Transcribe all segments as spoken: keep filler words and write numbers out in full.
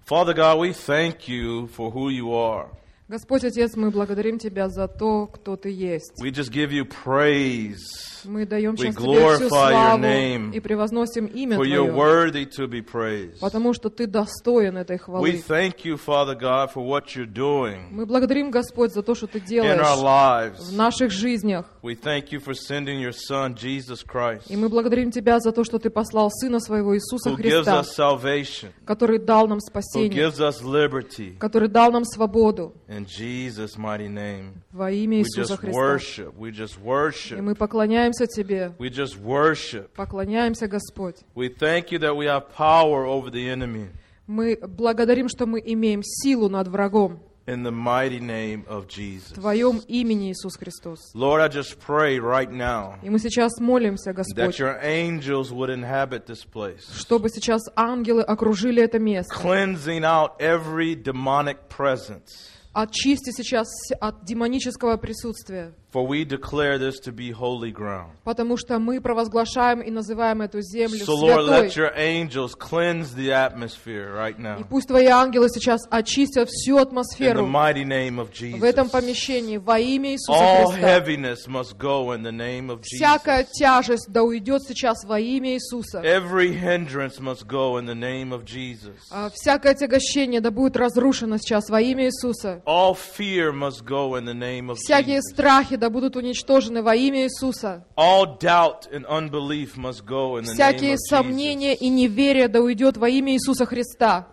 Father God, we thank you for who you are. Господь Отец, мы благодарим Тебя за то, кто Ты есть. We just give you praise. Мы даем We сейчас Тебе всю glorify your славу name, и превозносим имя for you're Твое, worthy to be praised. потому что Ты достоин этой We хвалы. thank you, Father God, for what you're doing Мы благодарим, Господь, за то, что Ты in our делаешь в lives. наших жизнях. We thank you for sending your Son, Jesus Christ, И мы благодарим Тебя за то, что Ты послал Сына Своего Иисуса who gives Христа, us salvation, который дал нам who спасение, gives us liberty. который дал нам свободу In Jesus' mighty name, во имя we Иисуса just Христа. worship. We just И worship. мы поклоняемся Тебе, We just worship. поклоняемся, Господь. We thank you that we have power over the enemy Мы благодарим, что мы имеем силу над врагом in the mighty name of в Jesus. Твоем имени, Иисус Христос. Lord, I just pray right now И мы сейчас молимся, that Господь, your angels would inhabit this place, чтобы сейчас ангелы окружили это место. cleansing out every demonic presence. Очисти сейчас от демонического присутствия, For we declare this to be holy ground. потому что мы провозглашаем и называем эту землю So, Lord, let святой. your angels cleanse the atmosphere right И now пусть Твои ангелы сейчас очистят всю in the атмосферу mighty name of в этом Jesus. помещении во имя Иисуса All Христа. heaviness must go in the name of Всякая Jesus. тяжесть да уйдет сейчас во имя Иисуса. Every hindrance must go in the name of Jesus. А всякое отягощение да будет разрушено сейчас во имя Иисуса. All fear must go in the name of Всякие Jesus. страхи да будут уничтожены во имя Иисуса. All doubt and unbelief must go in the name Всякие of сомнения Jesus. и неверие да уйдет во имя Иисуса Христа.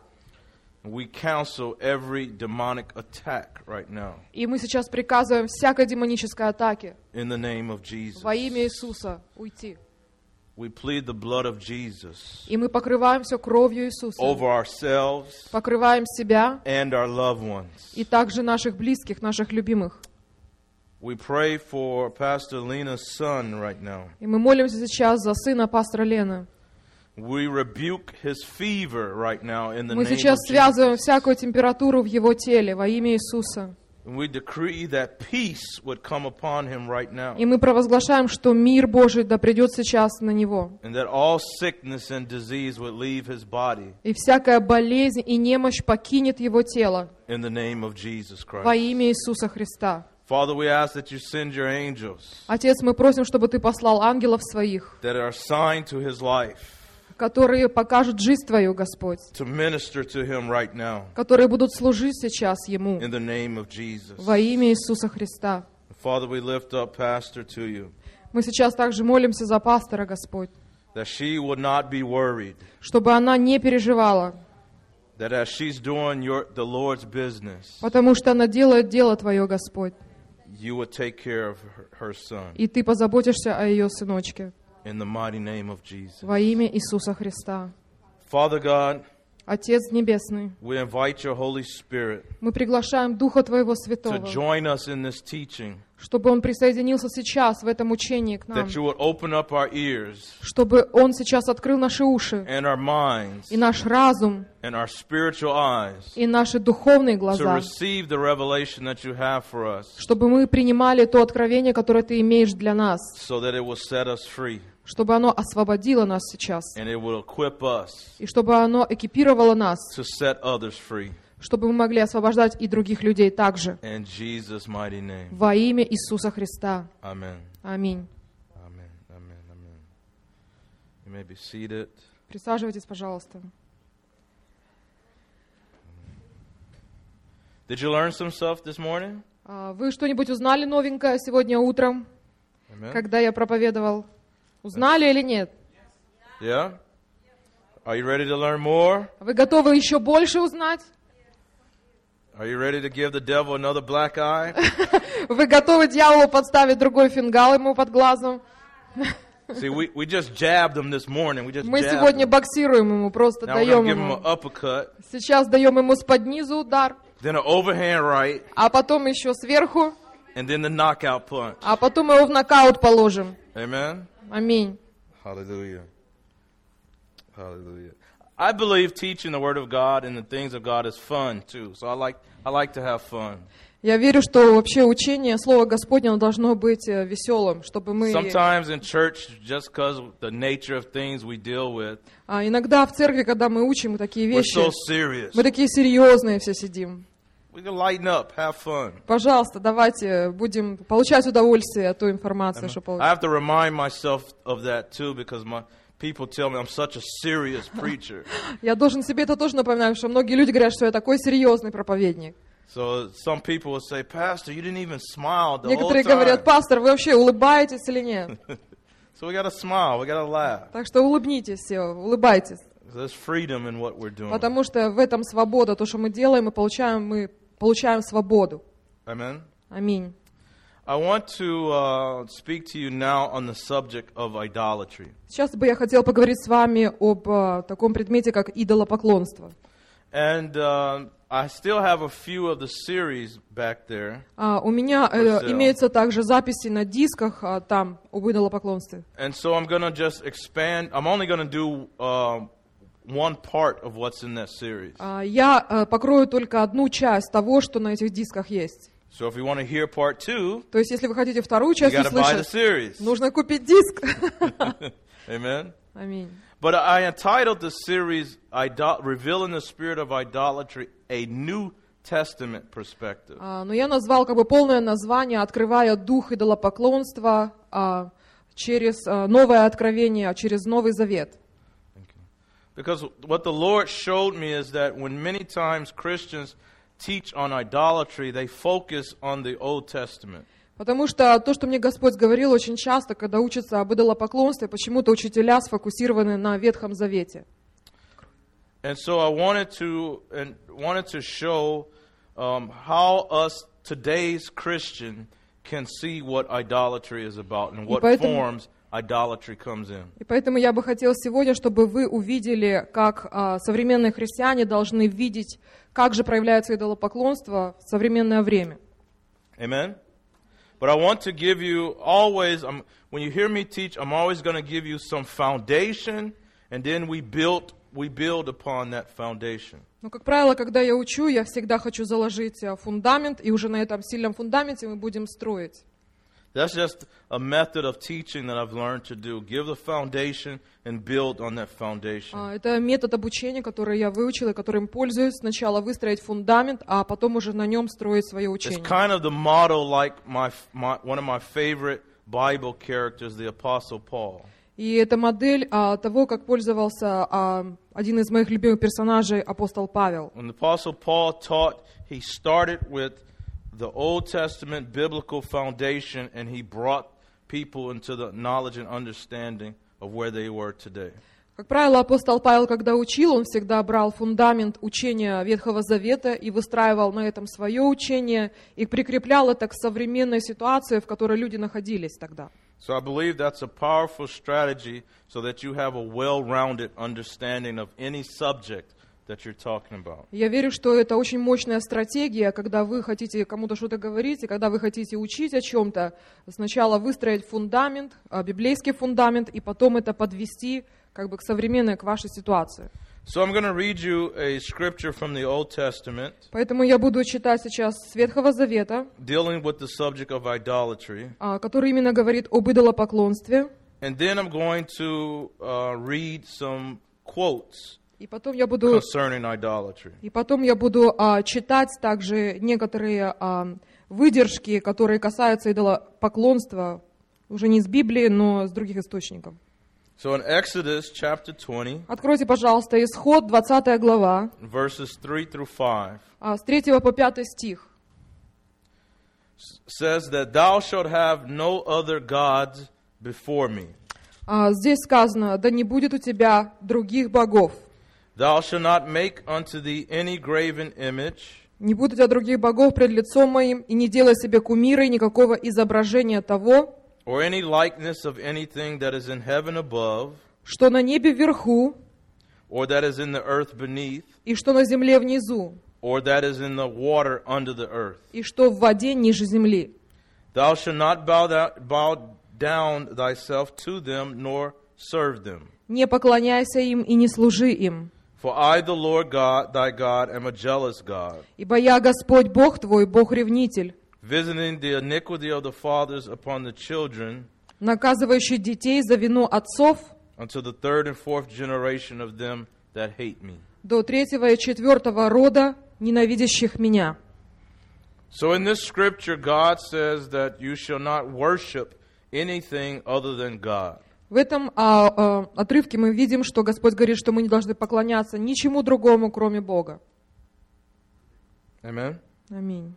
We counsel every demonic attack right now И мы сейчас приказываем всякой демонической атаке in the name of Jesus. во имя Иисуса уйти. We plead the blood of Jesus И мы покрываем все кровью Иисуса. over ourselves Покрываем себя and our loved ones. и также наших близких, наших любимых. We pray for Pastor Lena's son right now. И мы молимся сейчас за сына пастора Лены. We rebuke his fever right now in the Мы name сейчас of связываем Jesus. всякую температуру в его теле во имя Иисуса. And we decree that peace would come upon him right now. И мы провозглашаем, что мир Божий да придет сейчас на него. And that all sickness and disease would leave his body И всякая болезнь и немощь покинет его тело in the name of Jesus во Christ. имя Иисуса Христа. Father, we ask that you send your angels Отец, мы просим, чтобы Ты послал ангелов своих, that are assigned to his life которые покажут жизнь Твою, Господь, to minister to him right now которые будут служить сейчас Ему in the name of Jesus. во имя Иисуса Христа. Father, we lift up Pastor to you, Мы сейчас также молимся за пастора, Господь, that she would not be worried, чтобы она не переживала, that as she's doing your, the Lord's business, потому что она делает дело Твое, Господь, you would take care of her, her son и Ты позаботишься о ее сыночке in the mighty name of Jesus. во имя Иисуса Христа. Father God, Отец Небесный, we invite your Holy Spirit мы приглашаем Духа Твоего to Святого, join us in this teaching, чтобы Он присоединился сейчас в этом учении к нам, that you would open up our ears чтобы Он сейчас открыл наши уши and our minds и наш разум, and our spiritual eyes и наши духовные to глаза, receive the revelation that you have for us, чтобы мы принимали то откровение, которое Ты имеешь для нас, so that it will set us free чтобы оно освободило нас сейчас, and it will equip us и чтобы оно экипировало нас, to set others free. чтобы мы могли освобождать и других людей также. In Jesus' mighty name. Во имя Иисуса Христа. Amen. Аминь. Amen. Amen. Amen. You may be seated. Присаживайтесь, пожалуйста. Did you learn some stuff this morning? А, Вы что-нибудь узнали новенькое сегодня утром, Amen. когда я проповедовал? Узнали или нет? Yeah? Are you ready to learn more? Вы готовы еще больше узнать? Are you ready to give the devil another black eye? Вы готовы дьяволу подставить другой фингал ему под глазом? See, we, we just jabbed him this morning. We just Мы jabbed сегодня him. боксируем ему, просто Now we're даем going to give him ему. an uppercut, Сейчас даем ему с-под низу удар, then an overhand right, а потом еще сверху, and then the knockout punch. а потом его в нокаут положим. Amen? Аминь. Hallelujah. Hallelujah. I believe teaching the Word of God and the things of God is fun too. So I like I like to have fun. Я верю, что вообще учение, Слово Господне, оно должно быть э, веселым, чтобы мы... Sometimes in church, just because the nature of things we deal with, А иногда в церкви, когда мы учим мы такие we're вещи, so serious. мы такие серьезные все сидим. We can lighten up, have fun. Пожалуйста, давайте будем получать удовольствие от той информации, что I получим. have to remind myself of that too, because my people tell me I'm such a serious preacher. Я должен себе это тоже напоминать, что многие люди говорят, что я такой серьезный проповедник. So some people will say, Pastor, you didn't even smile the whole Некоторые time. говорят: пастор, вы вообще улыбаетесь или нет? So we got to smile, we got to laugh. Так что улыбнитесь все, улыбайтесь. There's freedom in what we're doing. Потому что в этом свобода. То, что мы делаем, мы получаем, мы получаем свободу. Amen. Аминь. I want to uh, speak to you now on the subject of idolatry. Сейчас бы я хотела поговорить с вами об а, таком предмете, как идолопоклонство. And uh, I still have a few of the series back there. А, у меня э, For sale. имеются также записи на дисках а, там об идолопоклонстве. And so I'm going to just expand. I'm only going to do uh, one part of what's in that series. А, я э, покрою только одну часть того, что на этих дисках есть. So if you want to hear part two, То есть, если вы хотите вторую you часть got to buy the услышать, series. нужно купить диск. Amen. Аминь. But I entitled the series Idol- Revealing the Spirit of Idolatry, a New Testament Perspective. А, но я назвал как бы полное название «Открывая дух идолопоклонства а, через а, новое откровение, через Новый Завет». Because what the Lord showed me is that when many times Christians teach on idolatry, they focus on the Old Testament. Потому что то, что мне Господь говорил очень часто, когда учатся об идолопоклонстве, почему-то учителя сфокусированы на Ветхом Завете. And so I wanted to and wanted to show um, how us today's Christian can see what idolatry is about and what поэтому- forms idolatry comes in. И поэтому я бы хотела сегодня, чтобы вы увидели, как а, современные христиане должны видеть, как же проявляется идолопоклонство в современное время. Amen. But I want to give you always, um, when you hear me teach, I'm always going to give you some foundation, and then we build, we build upon that foundation. Но, как правило, когда я учу, я всегда хочу заложить а, фундамент, и уже на этом сильном фундаменте мы будем строить. That's just a method of teaching that I've learned to do. Give the foundation and build on that foundation. А, это метод обучения, который я выучила, которым пользуюсь. Сначала выстроить фундамент, а потом уже на нем строить свое It's учение. kind of the model like my, my one of my favorite Bible characters, the Apostle Paul. И это модель а, того, как пользовался а, один из моих любимых персонажей, апостол Павел. When the Apostle Paul taught, he started with the Old Testament biblical foundation, and he brought people into the knowledge and understanding of where they were today. Как правило, апостол Павел, когда учил, он всегда брал фундамент учения Ветхого Завета и выстраивал на этом свое учение и прикреплял это к современной ситуации, в которой люди находились тогда. So I believe that's a powerful strategy so that you have a well-rounded understanding of any subject that you're talking about. Я верю, что это очень мощная стратегия, когда вы хотите кому-то что-то говорить, и когда вы хотите учить о чем-то, сначала выстроить фундамент, а, библейский фундамент, и потом это подвести как бы к современной, к вашей ситуации. So I'm going to read you a scripture from the Old Testament Поэтому я буду читать сейчас с Ветхого Завета, dealing with the subject of idolatry. а, который именно говорит об идолопоклонстве. And then I'm going to uh, read some quotes И потом я буду, concerning idolatry. и потом я буду а, читать также некоторые а, выдержки, которые касаются идолопоклонства, уже не из Библии, но с других источников. So in Exodus chapter twenty, Откройте, пожалуйста, Исход, двадцатая глава, verses three through five, а, с третьего по пятый стих. says that thou shalt have no other gods before me. А, Здесь сказано: «Да не будет у тебя других богов, Thou shalt not make unto thee any graven image, не будет у тебя других богов пред лицом моим, и не делай себе кумира и никакого изображения того, or any likeness of anything that is in heaven above, что на небе вверху, or that is in the earth beneath, и что на земле внизу, or that is in the water under the earth. и что в воде ниже земли. Thou shalt not bow, thou, bow down thyself to them, nor serve them. Не поклоняйся им и не служи им, For I, the Lord God, thy God, am a jealous God, Ибо я Господь Бог твой, Бог-ревнитель, visiting the iniquity of the fathers upon the children, наказывающий детей за вину отцов unto the third and fourth generation of them that hate me. до третьего и четвертого рода, ненавидящих меня». So in this scripture, God says that you shall not worship anything other than God. В этом а, а, отрывке мы видим, что Господь говорит, что мы не должны поклоняться ничему другому, кроме Бога. Amen? Аминь.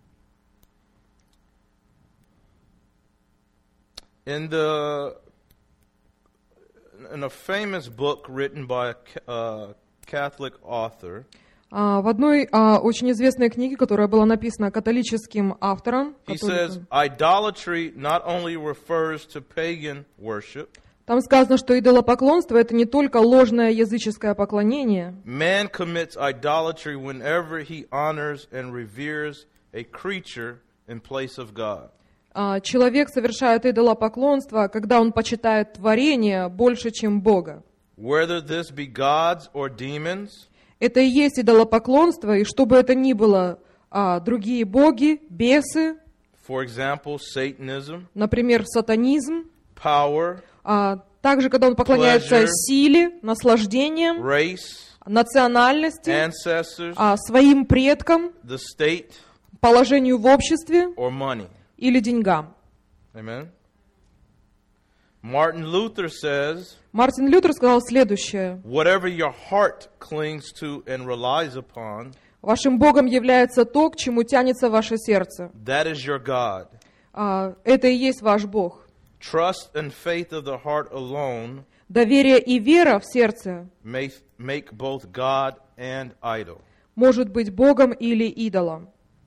In the in a famous book written by a ca- uh, Catholic author, А, в одной а, очень известной книге, которая была написана католическим автором, he says католиком, idolatry not only refers to pagan worship, там сказано, что идолопоклонство — это не только ложное языческое поклонение. man commits idolatry whenever he honors and reveres a creature in place of God. А, человек совершает идолопоклонство, когда он почитает творение больше, чем Бога. Whether this be gods or demons, Это и есть идолопоклонство, и что бы это ни было, а, другие боги, бесы, for example, Satanism, например, сатанизм, power, а, также, когда он поклоняется Pleasure. силе, наслаждениям, race, национальности, ancestors, а, своим предкам, the state, положению в обществе or money. или деньгам. Amen. Martin Luther says, Мартин Лютер сказал следующее. whatever your heart clings to and relies upon, Вашим Богом является то, к чему тянется ваше сердце. that is your God. А, это и есть ваш Бог. Trust and faith of the heart alone Доверие и вера в сердце may make both God and idol. может быть Богом или идолом.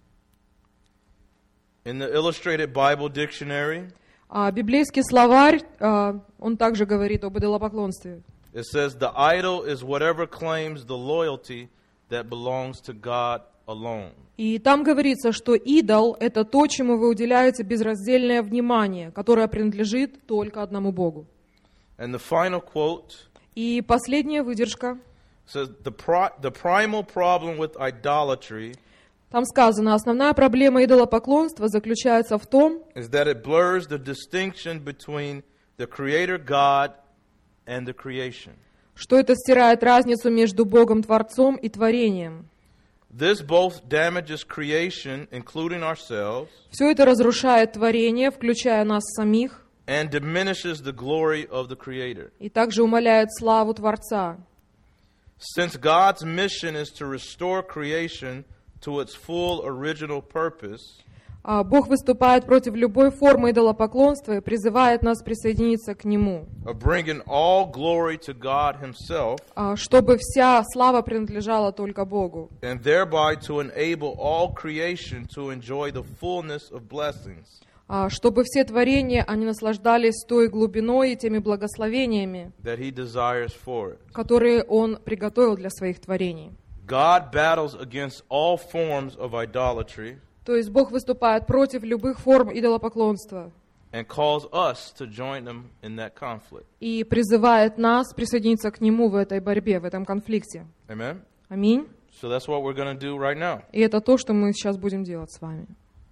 In the Illustrated Bible Dictionary, А библейский словарь, а, он также говорит об идолопоклонстве. it says the idol is whatever claims the loyalty that belongs to God alone. И там говорится, что идол — это то, чему вы уделяете безраздельное внимание, которое принадлежит только одному Богу. And the final quote И последняя выдержка. says the pri- the primal problem with idolatry Там сказано, основная проблема идолопоклонства заключается в том, is that it blurs the distinction between the creator God and the creation. что это стирает разницу между Богом-творцом и творением. This both damages creation, including ourselves, Все это разрушает творение, включая нас самих, and diminishes the glory of the creator. и также умаляет славу Творца. Since God's mission is to restore creation to its full original purpose, А Бог выступает против любой формы идолопоклонства и призывает нас присоединиться к Нему, of bringing all glory to God Himself, а, чтобы вся слава принадлежала только Богу, and thereby to enable all creation to enjoy the fullness of blessings. а, чтобы все творения, они наслаждались той глубиной и теми благословениями, that He desires for it. которые Он приготовил для своих творений. God battles against all forms of idolatry То есть Бог выступает против любых форм идолопоклонства and calls us to join Him in that conflict. и призывает нас присоединиться к Нему в этой борьбе, в этом конфликте. Amen? Аминь. So that's what we're going to do right now. И это то, что мы сейчас будем делать с вами.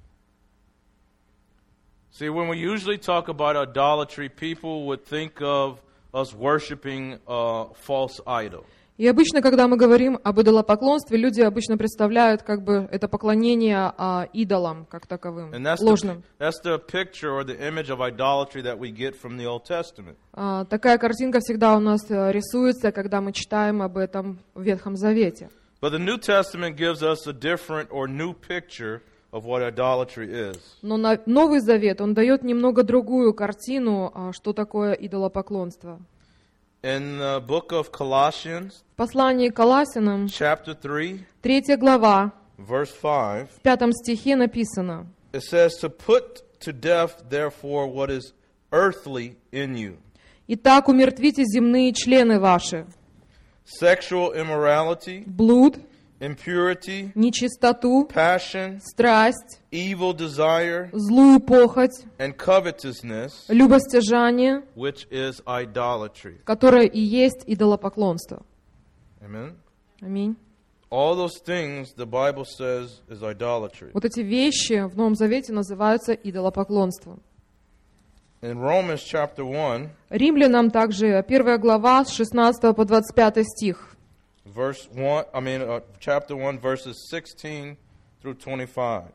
See, when we usually talk about idolatry, people would think of us worshiping a false idol. И обычно, когда мы говорим об идолопоклонстве, люди обычно представляют как бы это поклонение а, идолам как таковым, And that's the, ложным. that's the picture or the image of idolatry that we get from the Old Testament. А, такая картинка всегда у нас э, рисуется, когда мы читаем об этом в Ветхом Завете. But the New Testament gives us a different or new picture of what idolatry is. Но на Новый Завет, он дает немного другую картину, а, что такое идолопоклонство. In the book of Colossians, В послании к Колоссянам, chapter three, третья глава, verse five, в пятом стихе написано: it says, to put to death, therefore, what is earthly in you. «Итак, умертвите земные члены ваши, Sexual immorality, блуд, impurity, нечистоту, passion, страсть, evil desire, злую похоть, and covetousness, любостяжание, which is idolatry. которое и есть идолопоклонство». Amen. Аминь. All those things the Bible says is idolatry. Вот эти вещи в Новом Завете называются идолопоклонством. In Romans chapter one, Римлянам также первая глава с шестнадцатого по двадцать пятый стих. verse one, I mean uh, chapter one verses sixteen through twenty-five.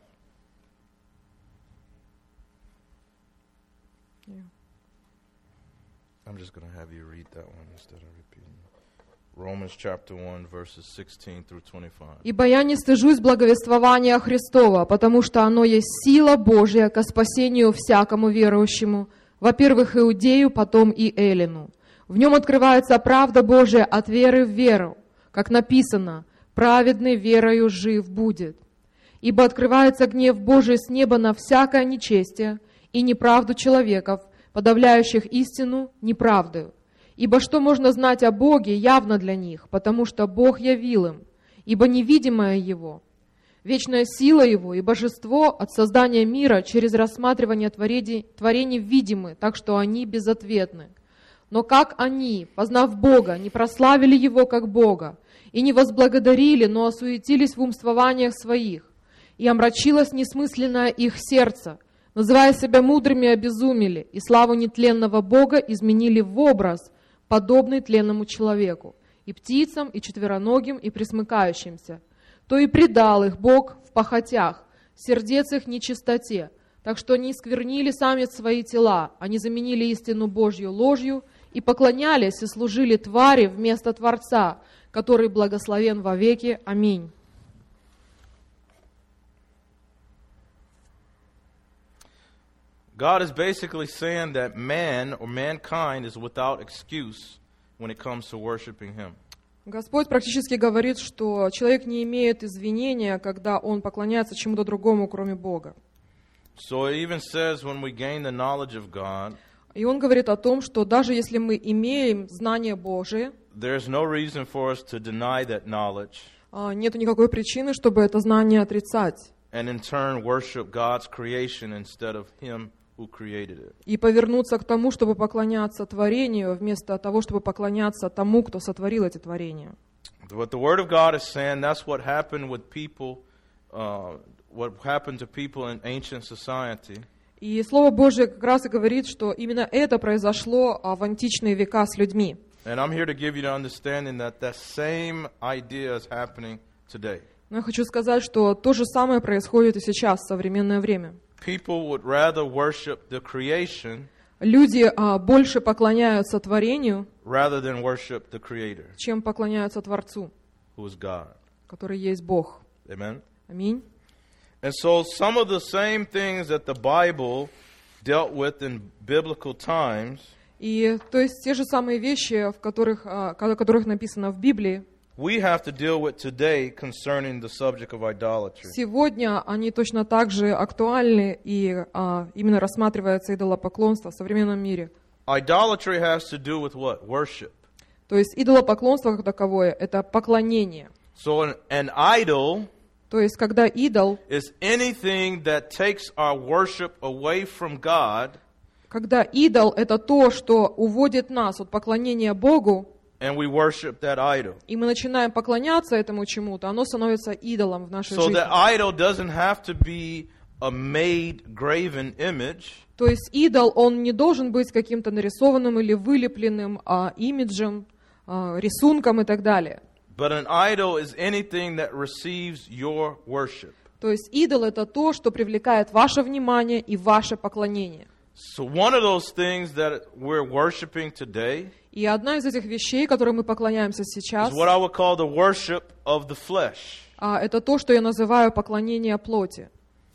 Yeah. I'm just going to have you read that one instead of repeating. Romans chapter one verses sixteen through twenty-five. «Ибо я не стыжусь благовествования Христова, потому что оно есть сила Божия ко спасению всякому верующему, во-первых, иудею, потом и эллину. В нем открывается правда Божия от веры в веру, как написано, праведный верою жив будет. Ибо открывается гнев Божий с неба на всякое нечестие и неправду человеков, подавляющих истину неправдою. Ибо что можно знать о Боге явно для них, потому что Бог явил им, ибо невидимое Его, вечная сила Его и божество от создания мира через рассматривание творений, творений видимы, так что они безответны. Но как они, познав Бога, не прославили Его как Бога, и не возблагодарили, но осуетились в умствованиях своих, и омрачилось несмысленное их сердце, называя себя мудрыми, обезумели, и славу нетленного Бога изменили в образ, подобный тленному человеку, и птицам, и четвероногим, и пресмыкающимся, то и предал их Бог в похотях, сердец их нечистоте, так что они сквернили сами свои тела, они заменили истину Божью ложью, и поклонялись и служили твари вместо Творца, который благословен вовеки. Аминь». God is basically saying that man or mankind is without excuse when it comes to worshiping Him. Господь практически говорит, что человек не имеет извинения, когда он поклоняется чему-то другому, кроме Бога. So it even says when we gain the knowledge of God, И он говорит о том, что даже если мы имеем знание Божие, there's no reason for us to deny that knowledge нет никакой причины, чтобы это знание отрицать and in turn worship God's creation instead of Him who created it. и повернуться к тому, чтобы поклоняться творению, вместо того, чтобы поклоняться тому, кто сотворил эти творения. What the Word of God is saying, that's what happened with people, uh, what happened to people in ancient society. И Слово Божие как раз и говорит, что именно это произошло в античные века с людьми. And I'm here to give you the understanding that that same idea is happening today. Но я хочу сказать, что то же самое происходит и сейчас, в современное время. People would rather worship the creation Люди а, больше поклоняются творению, rather than worship the Creator, чем поклоняются Творцу, who is God. который есть Бог. Amen? Аминь. And so some of the same things that the Bible dealt with in biblical times, И то есть те же самые вещи, в которых, а, о которых написано в Библии, we have to deal with today concerning the subject of idolatry. сегодня они точно так же актуальны и а, именно рассматривается идолопоклонство в современном мире. Idolatry has to do with what? Worship. То есть идолопоклонство как таковое – это поклонение. So an, an idol То есть когда идол, is anything that takes our worship away from God, когда идол – это то, что уводит нас от поклонения Богу, and we worship that idol. и мы начинаем поклоняться этому чему-то, оно становится идолом в нашей So жизни. that idol doesn't have to be a made, graven image. То есть идол, он не должен быть каким-то нарисованным или вылепленным а, имиджем, а, рисунком и так далее. But an idol is anything that receives your worship. То есть идол – это то, что привлекает ваше внимание и ваше поклонение. So one of those things that we're worshiping today И одна из этих вещей, которой мы поклоняемся сейчас, is what I would call the worship of the flesh. а, это то, что я называю поклонение плоти.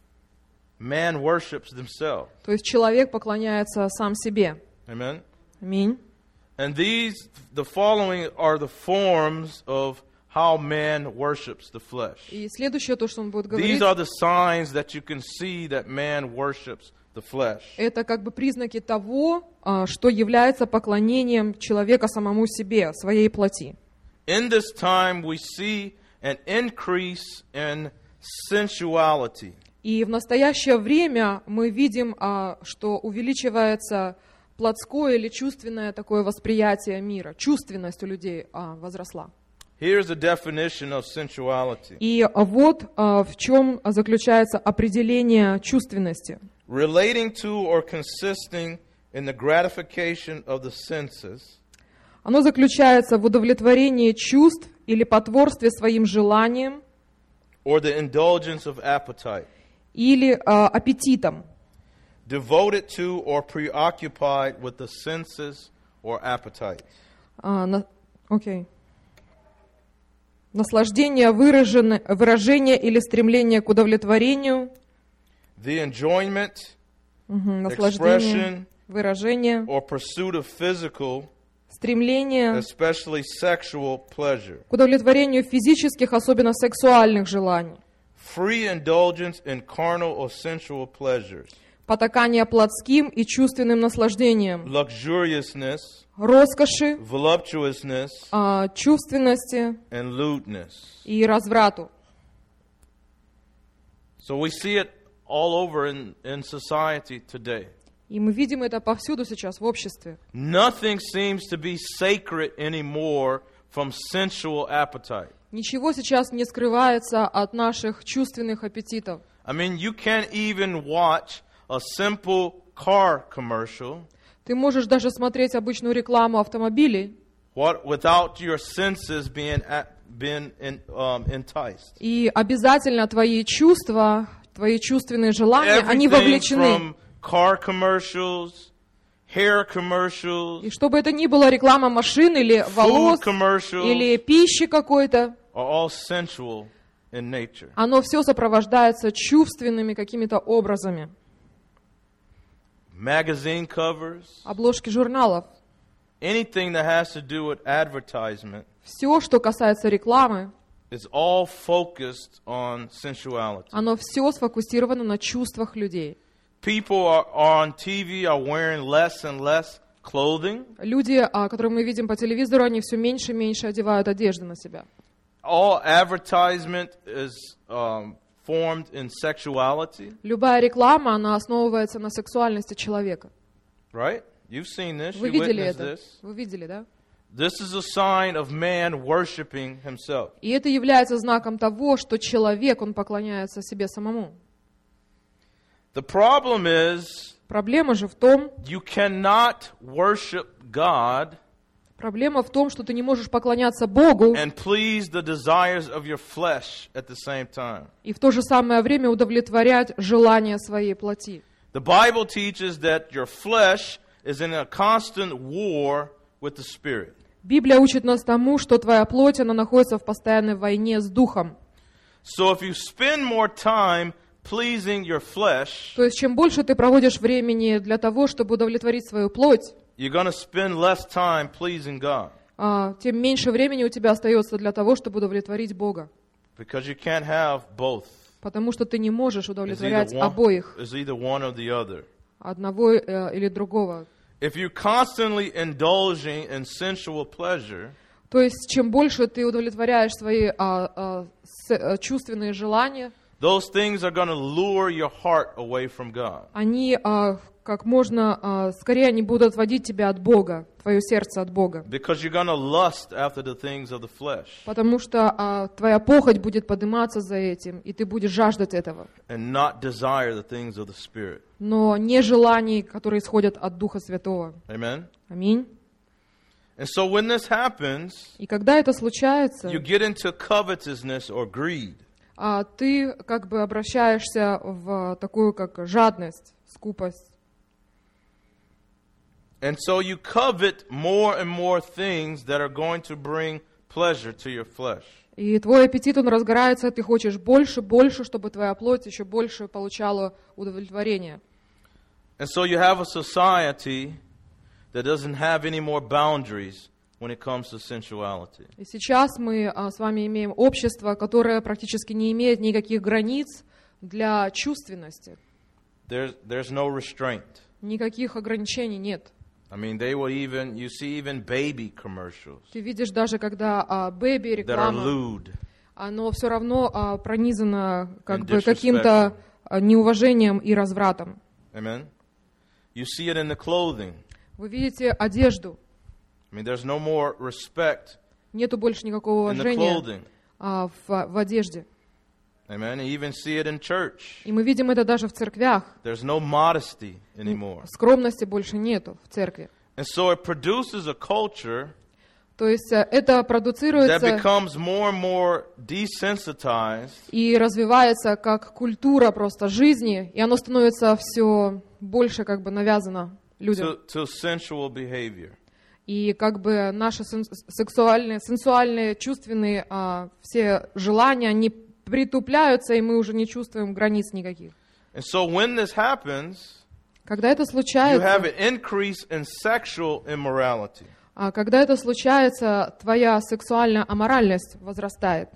Man worships themselves. То есть человек поклоняется сам себе. Amen? Аминь. And these, the following are the forms of how man worships the flesh. И следующее, то, что он будет These говорить, are the signs that you can see that man worships the flesh. это как бы признаки того, а, что является поклонением человека самому себе, своей плоти. In this time we see an increase in sensuality. И в настоящее время мы видим, а, что увеличивается плотское или чувственное такое восприятие мира. Чувственность у людей а, возросла. Here's the definition of sensuality. И вот а, в чем заключается определение чувственности. Relating to or consisting in the gratification of the senses, Оно заключается в удовлетворении чувств или потворстве своим желаниям or the indulgence of appetite. или а, аппетитам. Devoted to or preoccupied with the senses or appetites. А, на- окей. Наслаждение, выражено, выражение или стремление к удовлетворению, The enjoyment, мгм, наслаждение, expression, выражение, or pursuit of physical, стремление especially sexual pleasure. к удовлетворению физических, особенно сексуальных желаний, Free indulgence in carnal or sensual pleasures. потакание плотским и чувственным наслаждением, Luxuriousness, роскоши, voluptuousness, а, чувственности and lewdness. и разврату. So we see it all over in, in society today. И мы видим это повсюду сейчас в обществе. Nothing seems to be sacred anymore from sensual appetite. Ничего сейчас не скрывается от наших чувственных аппетитов. I mean, you can't even watch a simple car commercial Ты можешь даже смотреть обычную рекламу автомобилей what, without your senses being, at, being in, um, enticed. и обязательно твои чувства, твои чувственные желания, они Everything вовлечены. from car commercials, hair commercials, И чтобы это ни было реклама машин или food волос, commercials, или пищи какой-то, are all sensual in nature. оно все сопровождается чувственными какими-то образами. Magazine covers, Обложки журналов. anything that has to do with advertisement Все, что касается рекламы, is all focused on sensuality. оно все сфокусировано на чувствах людей. People are, are on T V are wearing less and less clothing. Люди, а, которые мы видим по телевизору, они все меньше и меньше одевают одежду на себя. All advertisement is um, formed in sexuality, Любая реклама, она основывается на сексуальности человека. right? You've seen this. Вы You видели witnessed это? this. Вы видели, да? This is a sign of man worshiping himself. И это является знаком того, что человек, он поклоняется себе самому. The problem is Проблема же в том, you cannot worship God проблема в том, что ты не можешь поклоняться Богу and please the desires of your flesh at the same time. и в то же самое время удовлетворять желания своей плоти. The Bible teaches that your flesh is in a constant war with the Spirit. Библия учит нас тому, что твоя плоть, она находится в постоянной войне с Духом. So if you spend more time pleasing your flesh, То есть, чем больше ты проводишь времени для того, чтобы удовлетворить свою плоть, you're going to spend less time pleasing God а, тем меньше времени у тебя остается для того, чтобы удовлетворить Бога. because you can't have both. Потому что ты не можешь It's удовлетворять either one, обоих, it's either one or the other. одного э, или другого. If you're constantly indulging in sensual pleasure, То есть, чем больше ты удовлетворяешь свои а, а, с- а, чувственные желания, those things are going to lure your heart away from God. они а, как можно а, скорее они будут отводить тебя от Бога, твое сердце от Бога. Because you're going to lust after the things of the flesh Потому что а, твоя похоть будет подниматься за этим, и ты будешь жаждать этого. and not desire the things of the Spirit. Но не желаний, которые исходят от Духа Святого. Amen? Аминь. And so when this happens, И когда это случается, you get into covetousness or greed. а, ты как бы обращаешься в такую как жадность, скупость. And so you covet more and more things that are going to bring pleasure to your flesh. И твой аппетит, он разгорается, ты хочешь больше, больше, чтобы твоя плоть еще больше получала удовлетворение. And so you have a society that doesn't have any more boundaries when it comes to sensuality. И сейчас мы а, с вами имеем общество, которое практически не имеет никаких границ для чувственности. There's, there's no restraint. Никаких ограничений нет. I mean, they will even, you see even baby commercials Ты видишь даже, когда а, бэби that are реклама, lewd. оно все равно а, пронизано как And бы каким-то а, неуважением и развратом. Amen? You see it in the clothing. Вы видите одежду. I mean, there's no more respect Нету больше никакого in the уважения clothing. а, в, в одежде. Amen. You even see it in church. И мы видим это даже в церквях. There's no modesty anymore. Скромности больше нету в церкви. And so it produces a culture То есть э, это that продуцируется becomes more and more desensitized и развивается как культура просто жизни, и оно становится все больше как бы навязано людям. to, to sensual behavior. И как бы наши сен- сексуальные, сенсуальные, чувственные а, все желания, они притупляются, и мы уже не чувствуем границ никаких. And so when this happens, Когда это you случается, have an increase in sexual immorality. а, когда это случается, твоя сексуальная аморальность возрастает.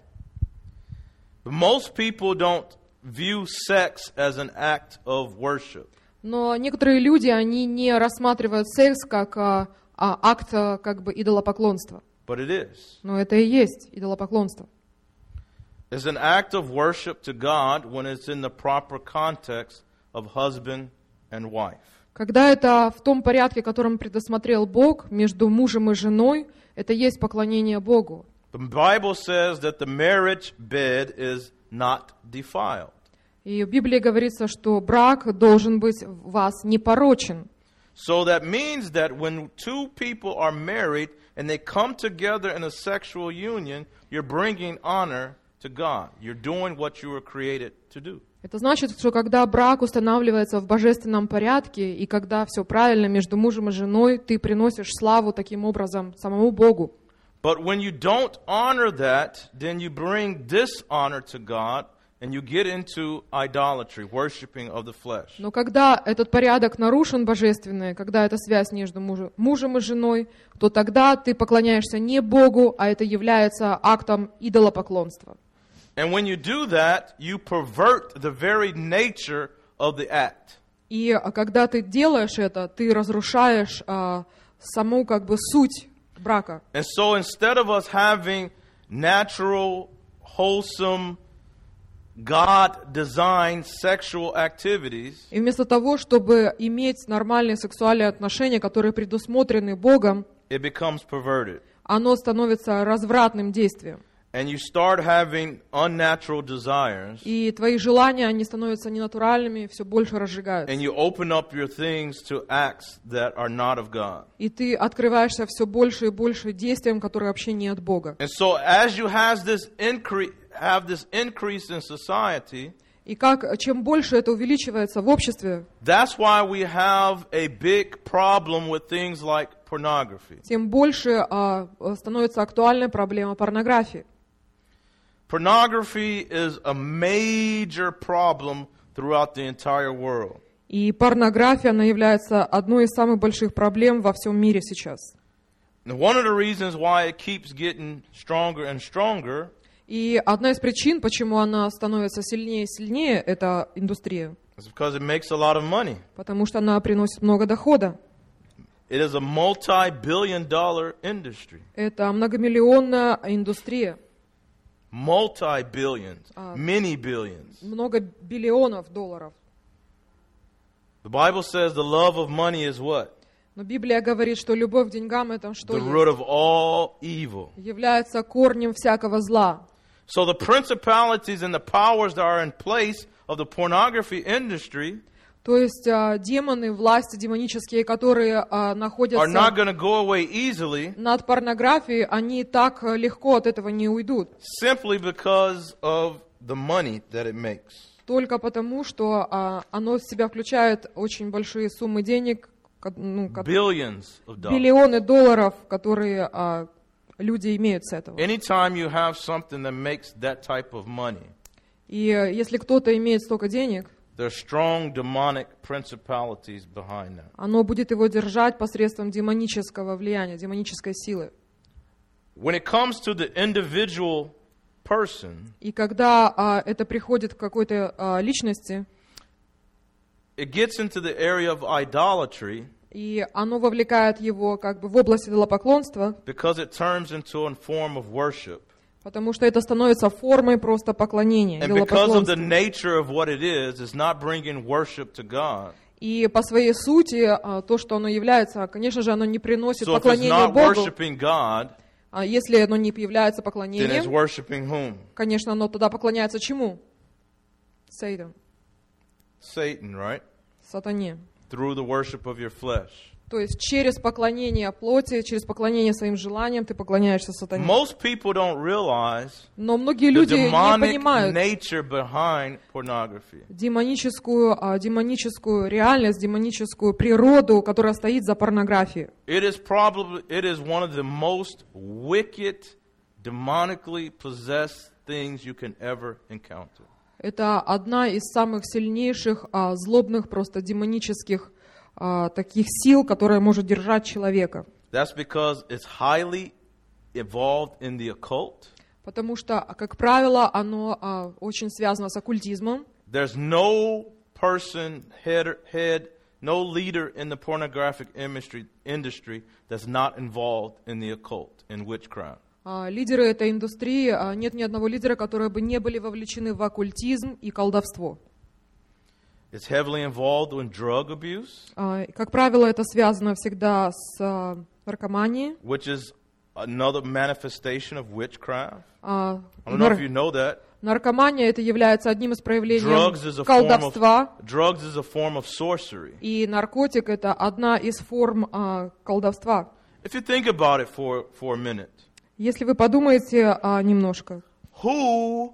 But most people don't view sex as an act of worship. Но некоторые люди, они не рассматривают секс как а, а, акт а, как бы идолопоклонства. But it is. Но это и есть идолопоклонство. It's an act of worship to God when it's in the proper context of husband and wife. Когда это в том порядке, которым предусмотрел Бог между мужем и женой, это есть поклонение Богу. The Bible says that the marriage bed is not defiled. И в Библии говорится, что брак должен быть в вас непорочен. So that means that when two people are married and they come together in a sexual union, you're bringing honor to God. You're doing what you were created to do. Это значит, что когда брак устанавливается в божественном порядке, и когда все правильно между мужем и женой, ты приносишь славу таким образом самому Богу. But when you don't honor that, then you bring dishonor to God and you get into idolatry, worshiping of the flesh. Но когда этот порядок нарушен божественный, когда это связь между мужем, мужем и женой, то тогда ты поклоняешься не Богу, а это является актом идолопоклонства. And when you do that, you pervert the very nature of the act. И а, когда ты делаешь это, ты разрушаешь а, саму как бы суть брака. And so instead of us having natural, wholesome, God-designed sexual activities, И вместо того, чтобы иметь нормальные сексуальные отношения, которые предусмотрены Богом, it becomes perverted. оно становится развратным действием. And you start having unnatural desires, И твои желания, они становятся ненатуральными, все больше разжигаются. and you open up your things to acts that are not of God. И ты открываешься все больше и больше действиям, которые вообще не от Бога. And so as you has this increase, have this increase in society, И как, чем больше это увеличивается в обществе, that's why we have a big problem with things like pornography. тем больше а, становится актуальная проблема порнографии. Pornography is a major problem throughout the entire world. И порнография, она является одной из самых больших проблем во всем мире сейчас. And one of the reasons why it keeps getting stronger and stronger И одна из причин, почему она становится сильнее и сильнее, это индустрия. is because it makes a lot of money. Потому что она приносит много дохода. It is a multi-billion dollar industry. Это многомиллионная индустрия. Multi-billions, Uh, many billions. Много биллионов долларов. The Bible says the love of money is what? Но Библия говорит, что любовь к деньгам это что The есть? root of all evil. Является корнем всякого зла. So the principalities and the powers that are in place of the pornography industry То есть а, демоны, власти демонические, которые а, are находятся not going to go away easily над порнографией, они так а, легко от этого не уйдут. simply because of the money that it makes. Только потому, что а, оно в себя включает очень большие суммы денег, ко- ну, ко- Billions of dollars. миллионы долларов, которые а, люди имеют с этого. Anytime you have something that makes that type of money, И а, если кто-то имеет столько денег, there's strong demonic principalities behind that. оно будет его держать посредством демонического влияния, демонической силы. When it comes to the individual person, И когда а, это приходит к какой-то а, личности, it gets into the area of idolatry и оно вовлекает его как бы в область идолопоклонства, because it turns into a form of worship. потому что это становится формой просто поклонения, And because of the идолопоклонства. nature of what it is, it's not bringing worship to God. И по своей сути, а, то, что оно является, конечно же, оно не приносит So if it's поклонения not Богу, worshiping God, А если оно не является then it's поклонением, worshiping whom? конечно, оно тогда поклоняется чему? Satan, Satan, right? сатане. Through the worship of your flesh. То есть через поклонение плоти, через поклонение своим желаниям ты поклоняешься сатане. Most people don't realize Но многие the люди не demonic понимают nature behind pornography. демоническую, а, демоническую реальность, демоническую природу, которая стоит за порнографией. It is probably it is one of the most wicked, demonically possessed things you can ever encounter. Это одна из самых сильнейших, а, злобных, просто демонических а, таких сил, которая может держать человека. That's because it's highly involved in the occult. Потому что, как правило, оно а, очень связано с оккультизмом. There's no person, head, head, no leader in the pornographic industry, industry that's not involved in the occult, in witchcraft. А, лидеры этой индустрии, а, нет ни одного лидера, которые бы не были вовлечены в оккультизм и колдовство. It's heavily involved in drug abuse, А, как правило, это связано всегда с а, наркоманией. which is another manifestation of witchcraft. А, I don't know нар- if you know that. наркомания это является одним из проявлений Drugs is a form of колдовства, drugs is a form of sorcery. и наркотик это одна из форм а, колдовства. If you think about it for, for a minute, Если вы подумаете а, немножко, who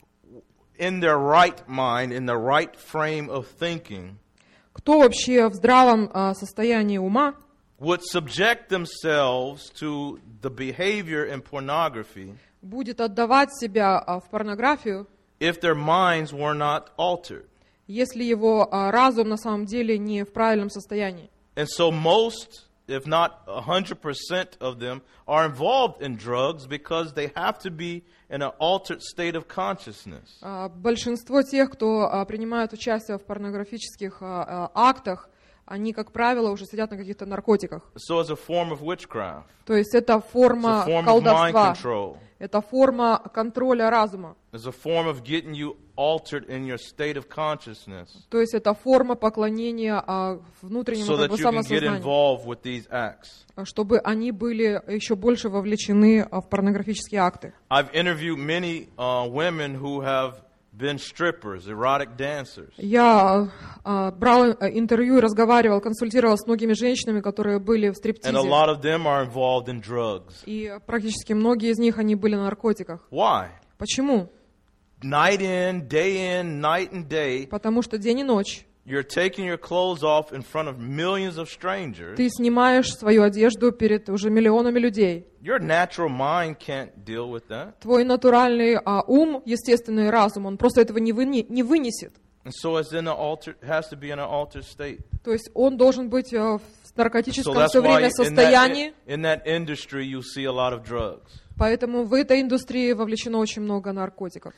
in their right mind, in the right frame of thinking, кто вообще в здравом а, состоянии ума would subject themselves to the behavior in pornography будет отдавать себя а, в порнографию, if their minds were not altered? если его а, разум на самом деле не в правильном состоянии? And so most, if not one hundred percent of them, are involved in drugs because they have to be in an altered state of consciousness. А, большинство тех, кто а, принимает участие в порнографических а, а, актах, они, как правило, уже сидят на каких-то наркотиках. So it's a form of witchcraft. То есть это It's форма a form of mind колдовства, control. это форма контроля разума, It's a form of getting you altered in your state of consciousness то есть это форма поклонения а, внутреннему so как that бы, you can get самосознанию, involved with these acts. чтобы они были еще больше вовлечены а, в порнографические акты. I've interviewed many uh, women who have been strippers, erotic dancers. Я а, брал а, интервью и разговаривал, консультировал с многими женщинами, которые были в And a стриптизе. lot of them are involved in drugs. И практически многие из них, они были на наркотиках. Why? Почему? Night in, day in, night and day, Потому что день и ночь you're taking your clothes off in front of millions of strangers. ты снимаешь свою одежду перед уже миллионами людей. Your natural mind can't deal with that. Твой натуральный а, ум, естественный разум, он просто этого не, выни- не вынесет. And so it's in an altered, it has to be in an altered state. То есть он должен быть а, в So наркотическом that's все why время in that, состоянии. in that industry you see a lot of drugs. Поэтому в этой индустрии вовлечено очень много наркотиков.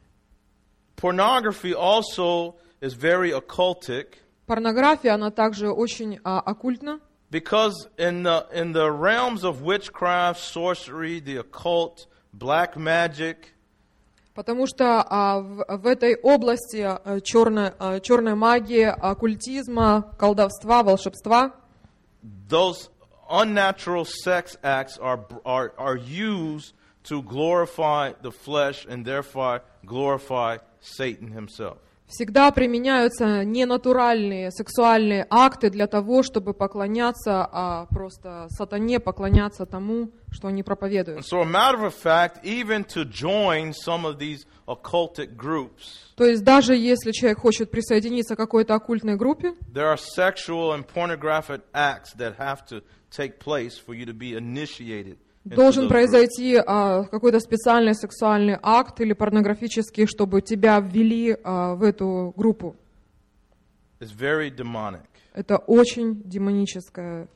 Pornography also is very occultic Порнография, она также очень а, оккультна, because in the, in the realms of witchcraft, sorcery, the occult, black magic, потому что а, в, в этой области а, черной, а, черной магии, оккультизма, колдовства, волшебства, those unnatural sex acts are, are, are used to glorify the flesh and therefore glorify Satan himself. всегда применяются ненатуральные сексуальные акты для того, чтобы поклоняться а, просто сатане, поклоняться тому, что они And проповедуют. so, a matter of fact, even to join some of these occultic groups, То есть даже если человек хочет присоединиться к какой-то оккультной группе, there are sexual and pornographic acts that have to take place for you to be initiated into должен those groups. произойти а, какой-то специальный сексуальный акт или порнографический, чтобы тебя ввели а, в эту группу. It's very demonic. Это очень демоническое,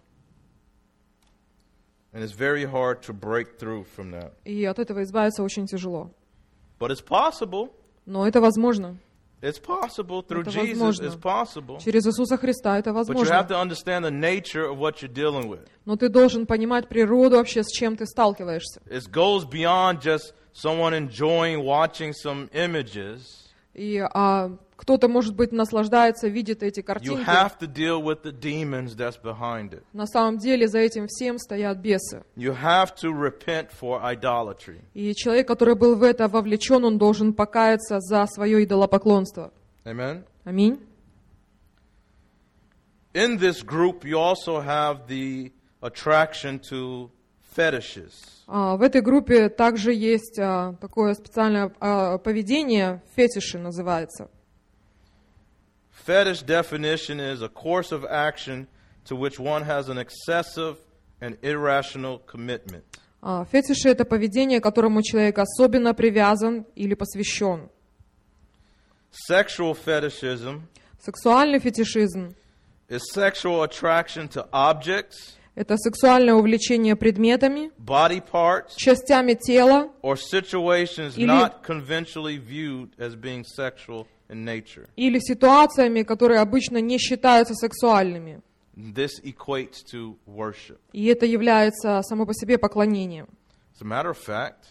And it's very hard to break through from that. и от этого избавиться очень тяжело. But it's possible. Но это возможно. It's possible through Это Jesus. возможно. It's possible. Через Иисуса Христа это But you возможно. have to understand the nature of what you're dealing with. Но ты должен понимать природу вообще, с чем ты сталкиваешься. It goes beyond just someone enjoying watching some images. И а, Кто-то, может быть, наслаждается, видит эти You картинки. have to deal with the demons that's behind it. На самом деле за этим всем стоят бесы. You have to repent for idolatry. И человек, который был в это вовлечен, он должен покаяться за свое идолопоклонство. Amen? Аминь. In this group, you also have the attraction to fetishes. А, В этой группе также есть а, такое специальное а, поведение, фетиши называется. Fetish definition is a course of action to which one has an excessive and irrational commitment. А, Фетиши — это поведение, к которому человек особенно привязан или посвящен. Sexual fetishism Сексуальный фетишизм is sexual attraction to objects, — это сексуальное увлечение предметами, body parts, частями тела or situations Или- not conventionally viewed as being sexual in nature. или ситуациями, которые обычно не считаются сексуальными. This equates to worship. И это является само по себе поклонением. As a matter of fact,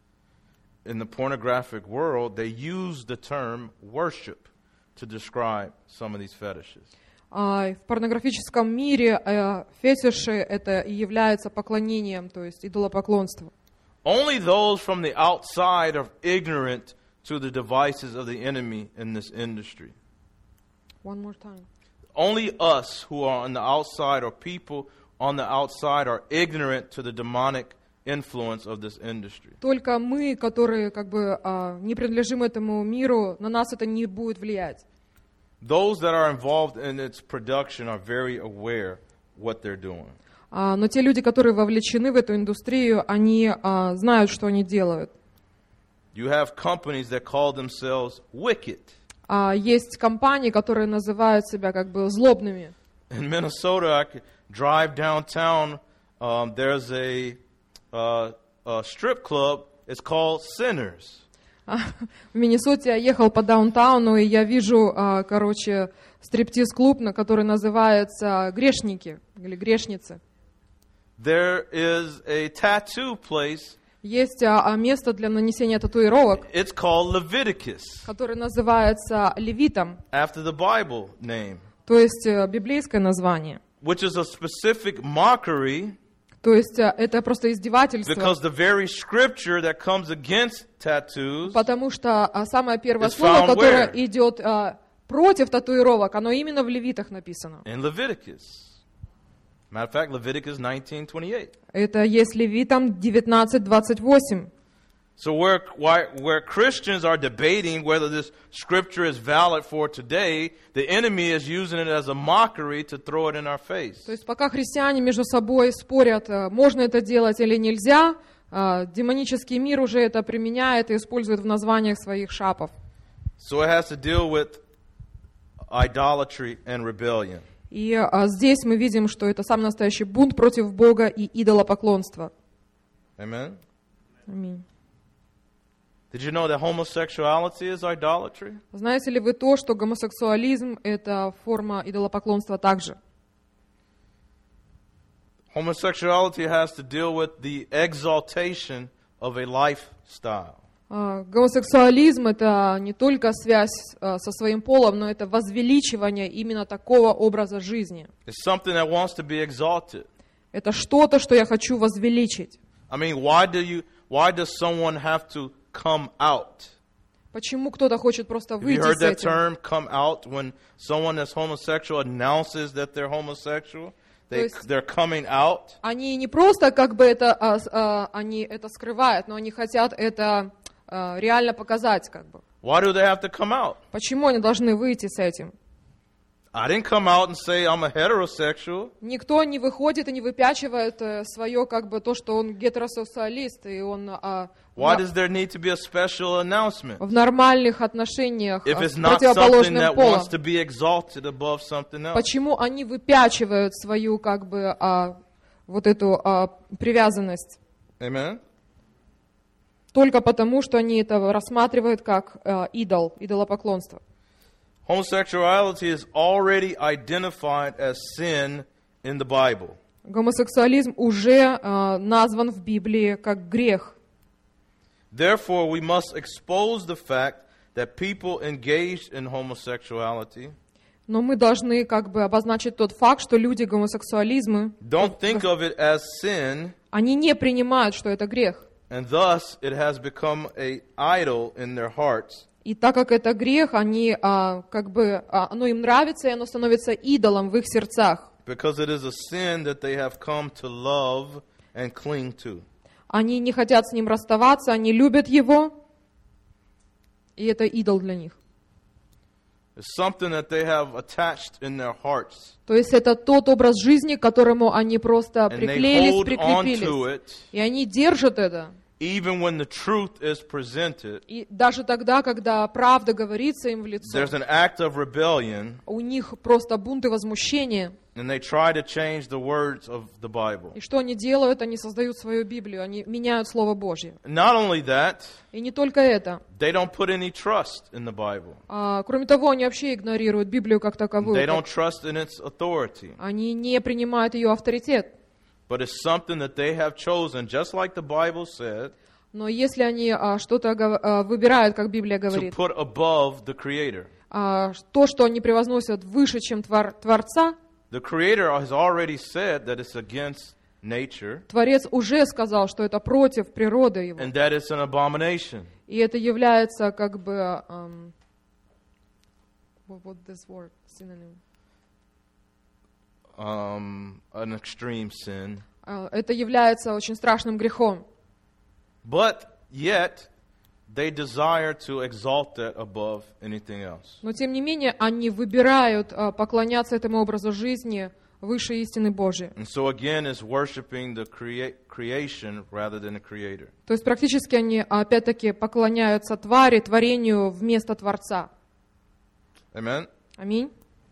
in the pornographic world, they use the term worship to describe some of these fetishes. А в порнографическом мире э, фетиши — это и является поклонением, то есть идолопоклонство. Only those from the outside are ignorant to the devices of the enemy in this industry. One more time. Only us who are on the outside, or people on the outside, are ignorant to the demonic influence of this industry. Только мы, которые как бы а, не принадлежим этому миру, на нас это не будет влиять. Those that are involved in its production are very aware what they're doing. А, но те люди, которые вовлечены в эту индустрию, они а, знают, что они делают. You have companies that call themselves wicked. А есть компании, которые называют себя как бы злобными. In Minnesota, I could drive downtown. Um, there's a, uh, a strip club. It's called Sinners. В Миннесоте я ехал по даунтауну, и я вижу, а, короче, стриптиз-клуб, на который называется «Грешники» или «Грешницы». There is a tattoo place. Есть а, а, место для нанесения татуировок, It's called Leviticus, которое называется «Левитом», after the Bible name, то есть э, библейское название. which is a specific mockery То есть э, это просто издевательство, because the very scripture that comes against tattoos потому что а, самое первое It's слово, found которое where? идет а, против татуировок, оно именно в Левитах написано. in Leviticus. Matter of fact, Leviticus nineteen twenty-eight. Это есть Левитам девятнадцать двадцать восемь. So where, why, where Christians are debating whether this scripture is valid for today, the enemy is using it as a mockery to throw it in our face. То есть пока христиане между собой спорят, э, можно это делать или нельзя, э, демонический мир уже это применяет и использует в названиях своих шапов. So it has to deal with idolatry and rebellion. И э, здесь мы видим, что это самый настоящий бунт против Бога и идолопоклонства. Amen? Аминь. Did you know that homosexuality is idolatry? Знаете ли вы то, что гомосексуализм — это форма идолопоклонства также? Homosexuality has to deal with the exaltation of a lifestyle. А, Гомосексуализм — это не только связь а, со своим полом, но это возвеличивание именно такого образа жизни. It's something that wants to be exalted. Это что-то, что я хочу возвеличить. I mean, why do you? Why does someone have to come out? Почему кто-то хочет просто Have you выйти heard с that этим? term, come out, when someone that's homosexual announces that they're homosexual? They, есть- they're coming out. Они не просто как бы это, а, с- а, они это скрывают, но они хотят это а, реально показать, как бы. Why do they have to come out? Почему они должны выйти с этим? I didn't come out and say I'm a heterosexual. Никто не выходит и не выпячивает э, свое, как бы, то, что он гетеросексуалист, и он а, Why на- does there need to be a special announcement? в нормальных отношениях а, If с it's not something противоположным that полом. wants to be exalted above something else. Почему они выпячивают свою, как бы, а, вот эту а, привязанность? Amen? Только потому, что они это рассматривают как а, идол, идолопоклонство. Homosexuality is already identified as sin in the Bible. Гомосексуализм уже а, назван в Библии как грех. Therefore, we must expose the fact that people engaged in homosexuality Но мы должны как бы обозначить тот факт, что люди гомосексуализмы, don't think of it as sin, они не принимают, что это грех. and thus it has become an idol in their hearts. И так как это грех, они а, как бы а, оно им нравится, и оно становится идолом в их сердцах. Because it is a sin that they have come to love and cling to. Они не хотят с ним расставаться, они любят его, и это идол для них. It's something that they have attached in their hearts. То есть это тот образ жизни, к которому они просто And they приклеились, hold on to прикрепились. it И они держат это. even when the truth is presented. И даже тогда, когда правда говорится им в лицо, There's an act of rebellion, у них просто бунт и возмущение. and they try to change the words of the Bible. И что они делают? Они создают свою Библию, они меняют Слово Божье. Not only that, И не только это. they don't put any trust in the Bible. А, кроме того, они вообще игнорируют Библию как таковую. They Как- don't trust in its authority. Они не принимают ее авторитет. But it's something that they have chosen, just like the Bible said, Но если они а, что-то гов- а, выбирают, как Библия to говорит, put above the Creator. а, то, что они превозносят выше, чем твор- Творца, The Creator has already said that it's against nature Творец уже сказал, что это против природы его. and that it's an abomination. И это является как бы... ам, what, what this word, synonym? Um, an extreme sin. А, это является очень страшным грехом. But yet, they desire to exalt that above anything else. Но тем не менее, они выбирают а, поклоняться этому образу жизни выше истины Божьей. And so again, it's worshiping the crea- creation rather than the Creator. То есть практически они опять-таки поклоняются твари, творению вместо Творца. Amen? Аминь.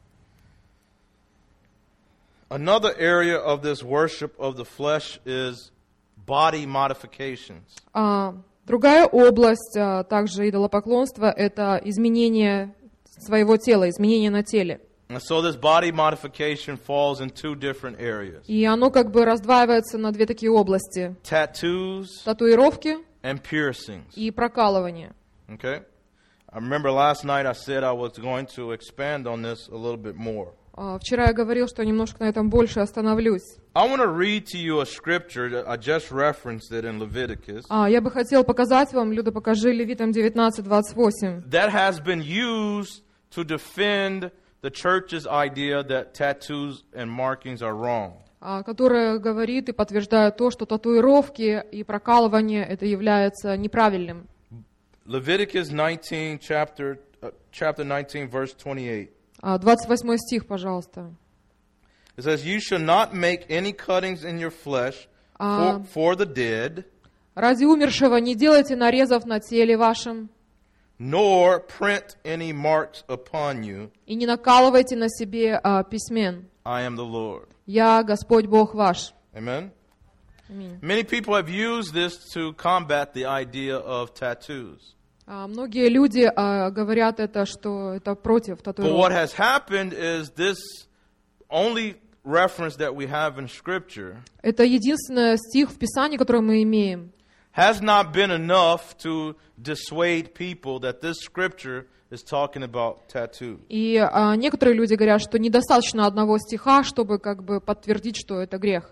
Another area of this worship of the flesh is body modifications. А, другая область а, также идолопоклонства – это изменение своего тела, изменение на теле. And so this body modification falls in two different areas. И оно как бы раздваивается на две такие области. Tattoos Татуировки and piercings. и прокалывание. Okay? I remember last night I said I was going to expand on this a little bit more. А, вчера я говорил, что немножко на этом больше остановлюсь. I want to read to you a scripture that I just referenced it in Leviticus А, я бы хотел показать вам, Люда, покажи Левитам девятнадцать двадцать восемь. that has been used to defend the church's idea that tattoos and markings are wrong. А, которая говорит и подтверждает то, что татуировки и прокалывание это является неправильным. Leviticus nineteen, chapter, uh, chapter nineteen, verse twenty-eight. А, двадцать восьмой стих, пожалуйста. It says, "You shall not make any cuttings in your flesh А, for, for the dead, ради умершего не делайте нарезов на теле вашем, nor print any marks upon you. и не накалывайте на себе а, письмен. I am the Lord." Я Господь Бог ваш. Amen? Аминь. Many people have used this to combat the idea of tattoos. А, многие люди а, говорят это, что это против But what татуировок. has happened is this only reference that we have in Scripture Это единственный стих в Писании, который мы имеем. has not been enough to dissuade people that this Scripture is talking about tattoos. И а, некоторые люди говорят, что недостаточно одного стиха, чтобы как бы подтвердить, что это грех.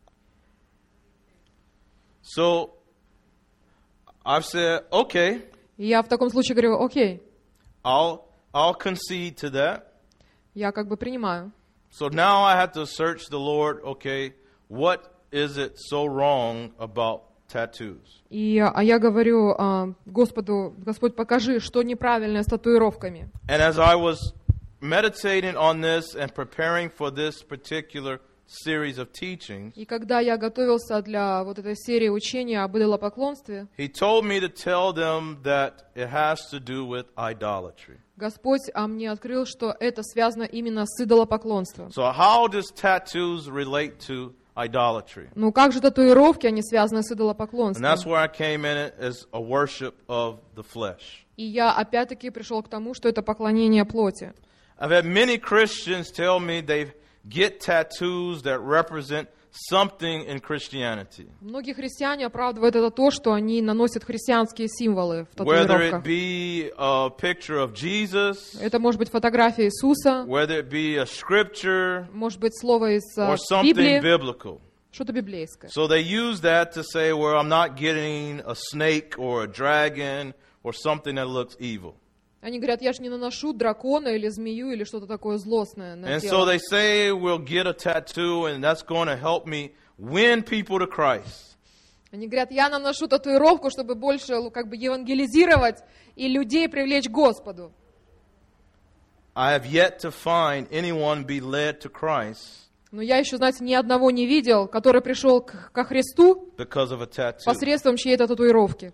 So I've said, okay, И я в таком случае говорю, окей, I'll I'll concede to that. я как бы принимаю. So now I have to search the Lord, okay, what is it so wrong about tattoos? И, а я говорю а, Господу, Господь, покажи, что неправильно с татуировками. And as I was meditating on this and preparing for this particular series of teachings, И когда я готовился для вот этой серии учения об идолопоклонстве, he told me to tell them that it has to do with idolatry. Господь а, мне открыл, что это связано именно с идолопоклонством. So how does tattoos relate to idolatry? Ну как же татуировки, они связаны с And идолопоклонством? that's where I came in it as a worship of the flesh. И я опять-таки пришел к тому, что это поклонение плоти. I've had many Christians tell me they get tattoos that represent something in Christianity. Многие христиане оправдывают это то, что они наносят христианские символы в Whether it татуировках. be a picture of Jesus, Это может быть фотография Иисуса, whether it be a scripture, может быть слово из э, or something Библии, biblical. что-то библейское. So they use that to say, well, I'm not getting a snake or a dragon or something that looks evil. Они говорят, я же не наношу дракона или змею или что-то такое злостное на And so тело. they say, we'll get a tattoo and that's going to help me win people to Christ. Они говорят, я наношу татуировку, чтобы больше ну, как бы евангелизировать и людей привлечь к Господу. I have yet to find anyone be led to Christ Но я еще, знаете, ни одного не видел, который пришел к, ко Христу because of a tattoo. посредством чьей-то татуировки.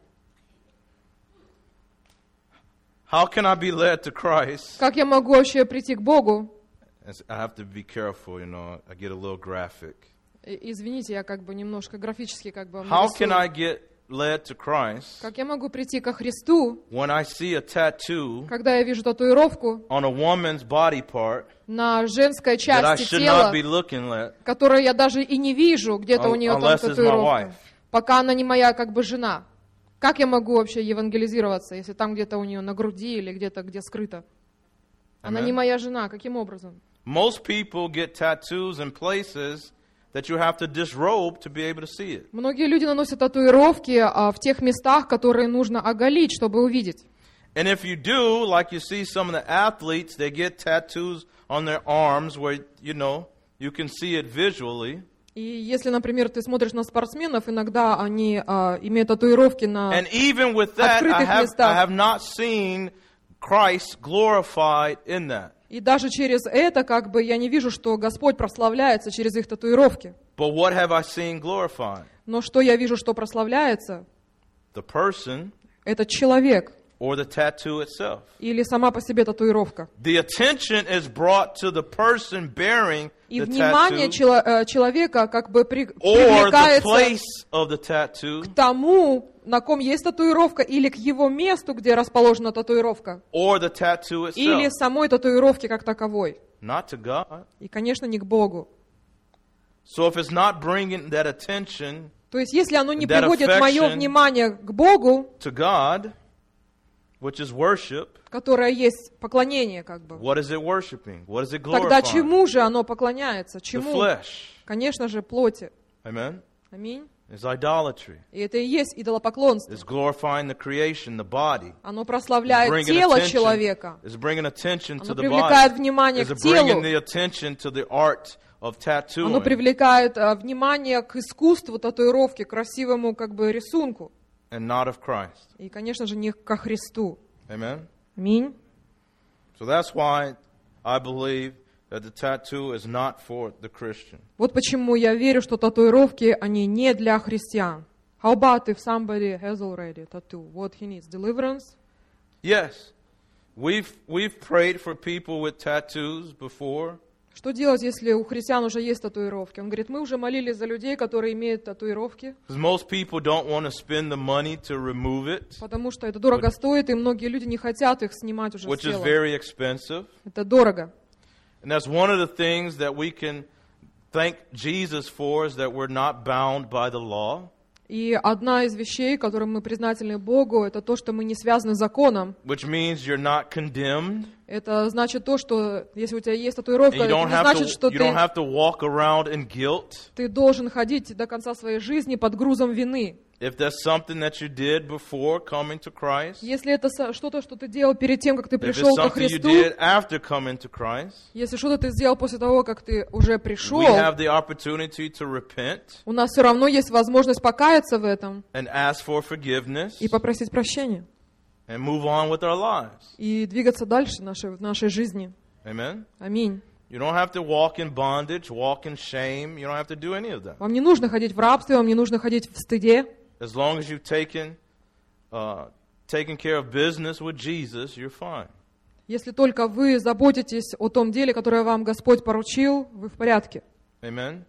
How can I be led to Christ? Как я могу вообще прийти к Богу? I have to be careful, you know, I get a little graphic. И- Извините, я как бы немножко графически как бы How can нарисую. I get led to Christ Как я могу прийти ко Христу, when I see a tattoo когда я вижу татуировку on a woman's body part на женской that I части should тела, not be looking at которую я даже и не вижу, где-то у нее там unless it's my татуировка, wife? пока она не моя как бы жена? Как я могу вообще евангелизироваться, если там где-то у нее на груди или где-то где скрыто? Она Amen. не моя жена, каким образом? Most people get tattoos in places that you have to disrobe to be able to see it. Многие люди наносят татуировки а, в тех местах, которые нужно оголить, чтобы увидеть. And if you do, like you see some of the athletes, they get tattoos on their arms where, you know, you can see it visually. И если, например, ты смотришь на спортсменов, иногда они а, имеют татуировки на... And even with that, I открытых have, местах. I have not seen Christ glorified in that. И даже через это, как бы, я не вижу, что Господь прославляется через их татуировки. But what have I seen glorified? Но что я вижу, что прославляется, The person это человек or the tattoo itself. или сама по себе татуировка. The attention is brought to the person bearing И the внимание tattoo чело- э, человека как бы при- or the привлекается place of the tattoo к тому, на ком есть татуировка, или к его месту, где расположена татуировка, or the tattoo или itself. самой татуировки как таковой. Not to God. И, конечно, не к Богу. So if it's not bringing that attention То есть, если оно не That приводит мое affection- внимание к Богу, to God, which is worship, которое есть поклонение, как бы, what is it worshiping? What is it тогда glorifying? чему же оно поклоняется? The Чему? flesh. Конечно же, плоти. Amen. Аминь. It's idolatry. И это и есть идолопоклонство. It's glorifying the creation, the body. Оно It's прославляет bringing тело attention, человека. it's bringing attention to Оно the привлекает body. внимание It's к bringing телу. the attention to the art of Оно tattooing. привлекает а, внимание к искусству татуировки, к красивому как бы рисунку. And not of Christ. И, конечно же, не ко Христу. Amen. Аминь. So that's why I believe that the tattoo is not for the Christian. Вот почему я верю, что татуировки, они не для христиан. How about if somebody has already a tattoo? What he needs? Deliverance? Yes, we've we've prayed for people with tattoos before. Что делать, если у христиан уже есть татуировки? Он говорит, мы уже молились за людей, которые имеют татуировки, Because most people don't want to spend the money to remove it, потому что это дорого стоит, и многие люди не хотят их снимать уже с which is тела. very expensive. Это дорого. And that's one of the things that we can thank Jesus for, is that we're not bound by the law, И одна из вещей, которым мы признательны Богу, это то, что мы не связаны с законом. which means you're not condemned. Это значит то, что если у тебя есть татуировка, And you это don't не have значит, to что you don't ты, have to walk around in guilt. ты должен ходить до конца своей жизни под грузом вины. If that's something that you did before coming to Christ, Если это со- что-то, что ты делал перед тем, как ты if it's пришел ко something you Христу, did after coming to Christ, если что-то ты сделал после того, как ты уже пришел, we have the opportunity to repent у нас все равно есть возможность покаяться в этом and ask for forgiveness и попросить прощения. and move on with our lives. И двигаться дальше в нашей, в нашей жизни. Amen. Аминь. You don't have to walk in bondage, walk in shame. You don't have to do any of that. Вам не нужно ходить в рабстве, вам не нужно ходить в стыде. As long as you've taken, uh, taken care of business with Jesus, you're fine. Если только вы заботитесь о том деле, которое вам Господь поручил, вы в порядке. Amen.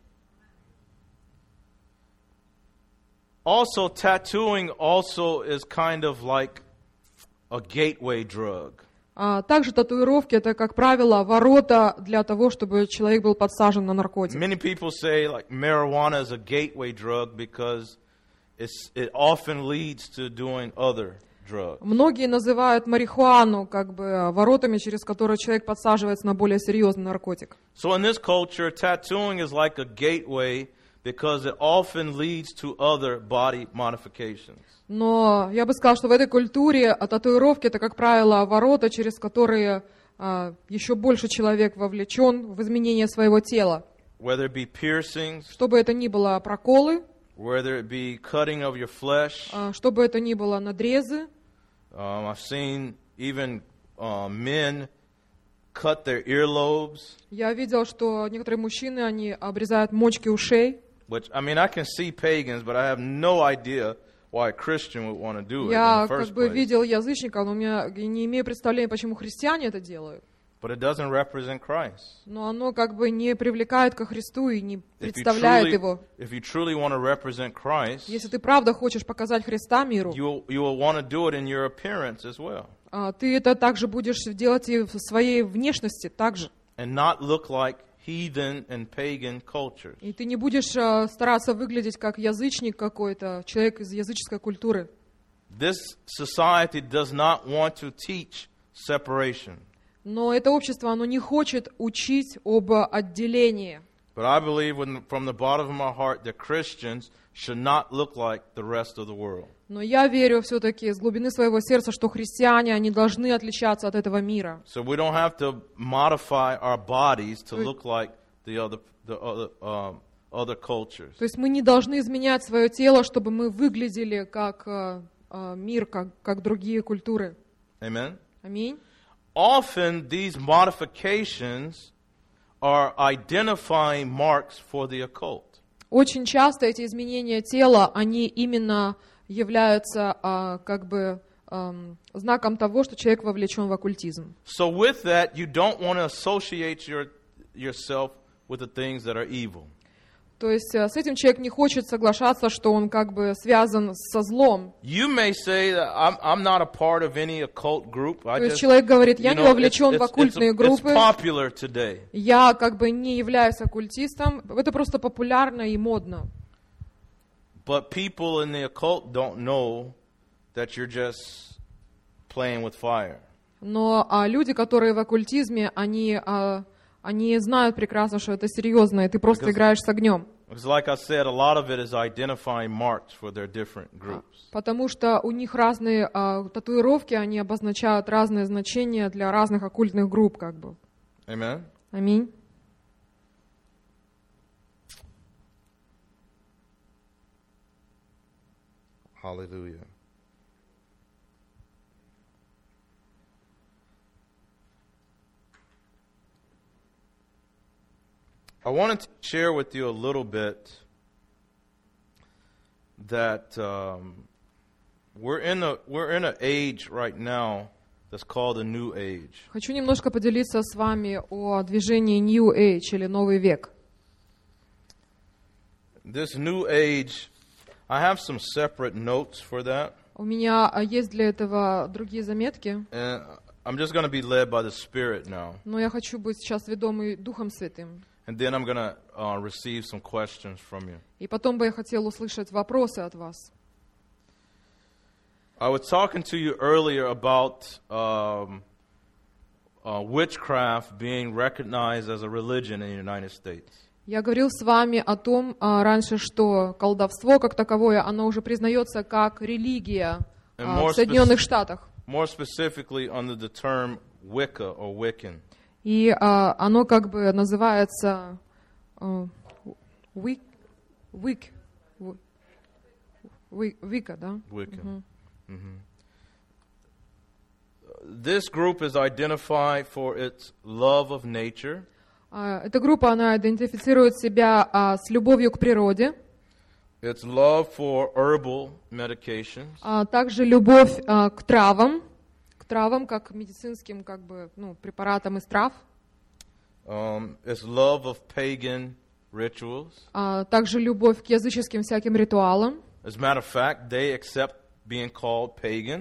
Also, tattooing also is kind of like a gateway drug. А также татуировки — это, как правило, ворота для того, чтобы человек был подсажен на наркотик. Many people say like marijuana is a gateway drug because it's, it often leads to doing other drugs. Многие называют марихуану как бы воротами, через которые человек подсаживается на более серьезный наркотик. So in this culture, tattooing is like a gateway because it often leads to other body modifications. Но я бы сказала, что в этой культуре татуировки — это, как правило, ворота, через которые а, еще больше человек вовлечен в изменение своего тела. Whether it be piercings, Что бы это ни было проколы, whether it be cutting of your flesh. а, что бы это ни было надрезы. Um, I've seen even uh, men cut their earlobes, Я видел, что некоторые мужчины, они обрезают мочки ушей. which, I mean, I can see pagans, but I have no idea why a Christian would want to do it in Я the как first бы place. видел язычников, но у меня не имею представления, почему христиане это делают. But it doesn't represent Christ. Но оно как бы не привлекает ко Христу и не If you представляет truly, его. if you truly want to represent Christ, Если ты правда хочешь показать Христа миру, you will, you will want to do it in your appearance as well, а, ты это также будешь делать и в своей внешности также. and not look like heathen and pagan cultures. И ты не будешь а, стараться выглядеть как язычник какой-то, человек из языческой культуры. This society does not want to teach separation. Но это общество, оно не хочет учить об отделении. But I believe when, from the bottom of my heart that Christians should not look like the rest of the world. Но я верю все-таки с глубины своего сердца, что христиане, они должны отличаться от этого мира. So we don't have to modify our bodies to look like the other, the other, um, other cultures. То есть мы не должны изменять свое тело, чтобы мы выглядели как а, а, мир, как, как другие культуры. Amen? Аминь. Often these modifications are identifying marks for the occult. Очень часто эти изменения тела, они именно являются а, как бы ам, знаком того, что человек вовлечен в оккультизм. So with that, you don't want to associate your, yourself with the things that are evil. То есть а, с этим человек не хочет соглашаться, что он как бы связан со злом. You may say that I'm, I'm not a part of any occult group. I То есть just, человек говорит, я you не know, вовлечен it's, в it's, оккультные it's, группы, it's popular today. я как бы не являюсь оккультистом, это просто популярно и модно. But people in the occult don't know that you're just playing with fire. Но а, люди, которые в оккультизме, они, а, они знают прекрасно, что это серьезно, и ты просто Because- играешь с огнем. Because like I said, a lot of it is identifying marks for their different groups. Потому что у них разные а, татуировки, они обозначают разные значения для разных оккультных групп, как бы. Amen? Аминь. Hallelujah. I wanted to share with you a little bit that um, we're in a we're in an age right now that's called the New Age. Хочу немножко поделиться с вами о движении New Age или Новый век. This New Age, I have some separate notes for that, У меня а, есть для этого другие заметки, and I'm just going to be led by the Spirit now, но я хочу быть сейчас ведомой Духом Святым. and then I'm going to uh, receive some questions from you. И потом бы я хотел услышать вопросы от вас. I was talking to you earlier about um, uh, witchcraft being recognized as a religion in the United States. Я говорил с вами о том а, раньше, что колдовство как таковое, оно уже признается как религия а, And more в Соединенных speci- Штатах. More specifically under the term Wicca or Wiccan. И а, оно как бы называется а, вик, вик, ви- вика, да? Wiccan. Mhm. This group is identified for its love of nature, А, Эта группа, она идентифицирует себя а, с любовью к природе, its love for herbal medications, а также любовь а, к травам, к травам как медицинским как бы, ну, препаратам из трав, um, its love of pagan rituals. а также любовь к языческим всяким ритуалам. As a matter of fact, they accept being called pagans.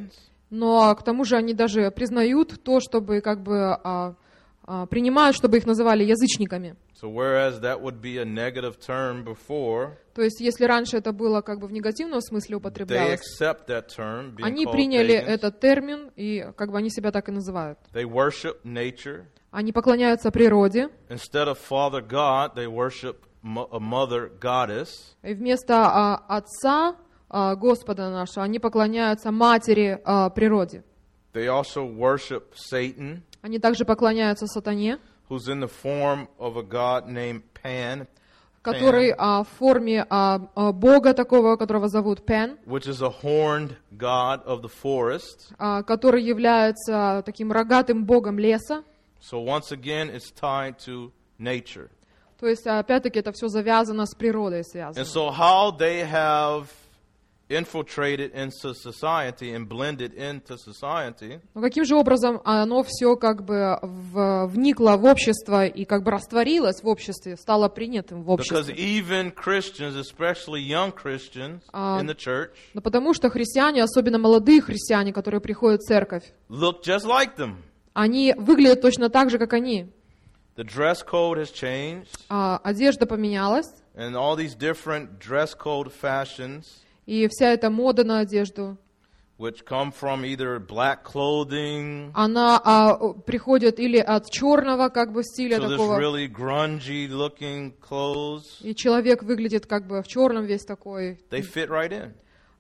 Но к тому же они даже признают то, чтобы как бы а, а, принимают, чтобы их называли язычниками. So whereas that would be a negative term before, То есть, если раньше это было как бы в негативном смысле they употреблялось, accept that term, being они called приняли pagans. этот термин, и как бы они себя так и называют. They worship nature. Они поклоняются природе, Instead of Father God, they worship mo- a mother goddess. и вместо а, Отца, а, Господа нашего, они поклоняются матери а, природе. They also worship Satan, Они также поклоняются сатане, who's in the form of a god named Pan, который а, в форме а, а, бога такого, которого зовут Пен, which is a horned god of the forest. а, который является таким рогатым богом леса. So once again, it's tied to nature. То есть, опять-таки, это все завязано с природой, связано. And so how they have infiltrated into society and blended into society Но каким же образом оно все как бы в- вникло в общество и как бы растворилось в обществе, стало принятым в because обществе? even Christians, especially young Christians А, in the church, Ну, потому что христиане, особенно молодые христиане, которые приходят в церковь, look just like them. они выглядят точно так же, как они. The dress code has changed, А, одежда поменялась, and all these different dress code fashions, и вся эта мода на одежду, which come from either black clothing она а, приходит или от черного как бы стиля to this такого, really grungy looking clothes, и человек выглядит как бы в черном весь такой, they fit right in.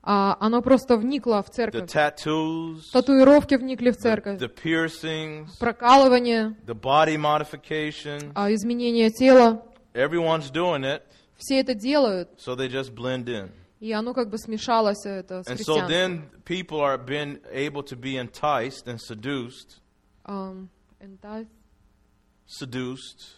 а оно просто вникло в The церковь. tattoos, Татуировки вникли в the, церковь, the piercings, прокалывание, the body modification, а, изменение тела. everyone's doing it, Все это делают, so they just blend in. и оно как бы смешалось это с And so христианством. then people are being able to be enticed and seduced, Ам, enta- seduced,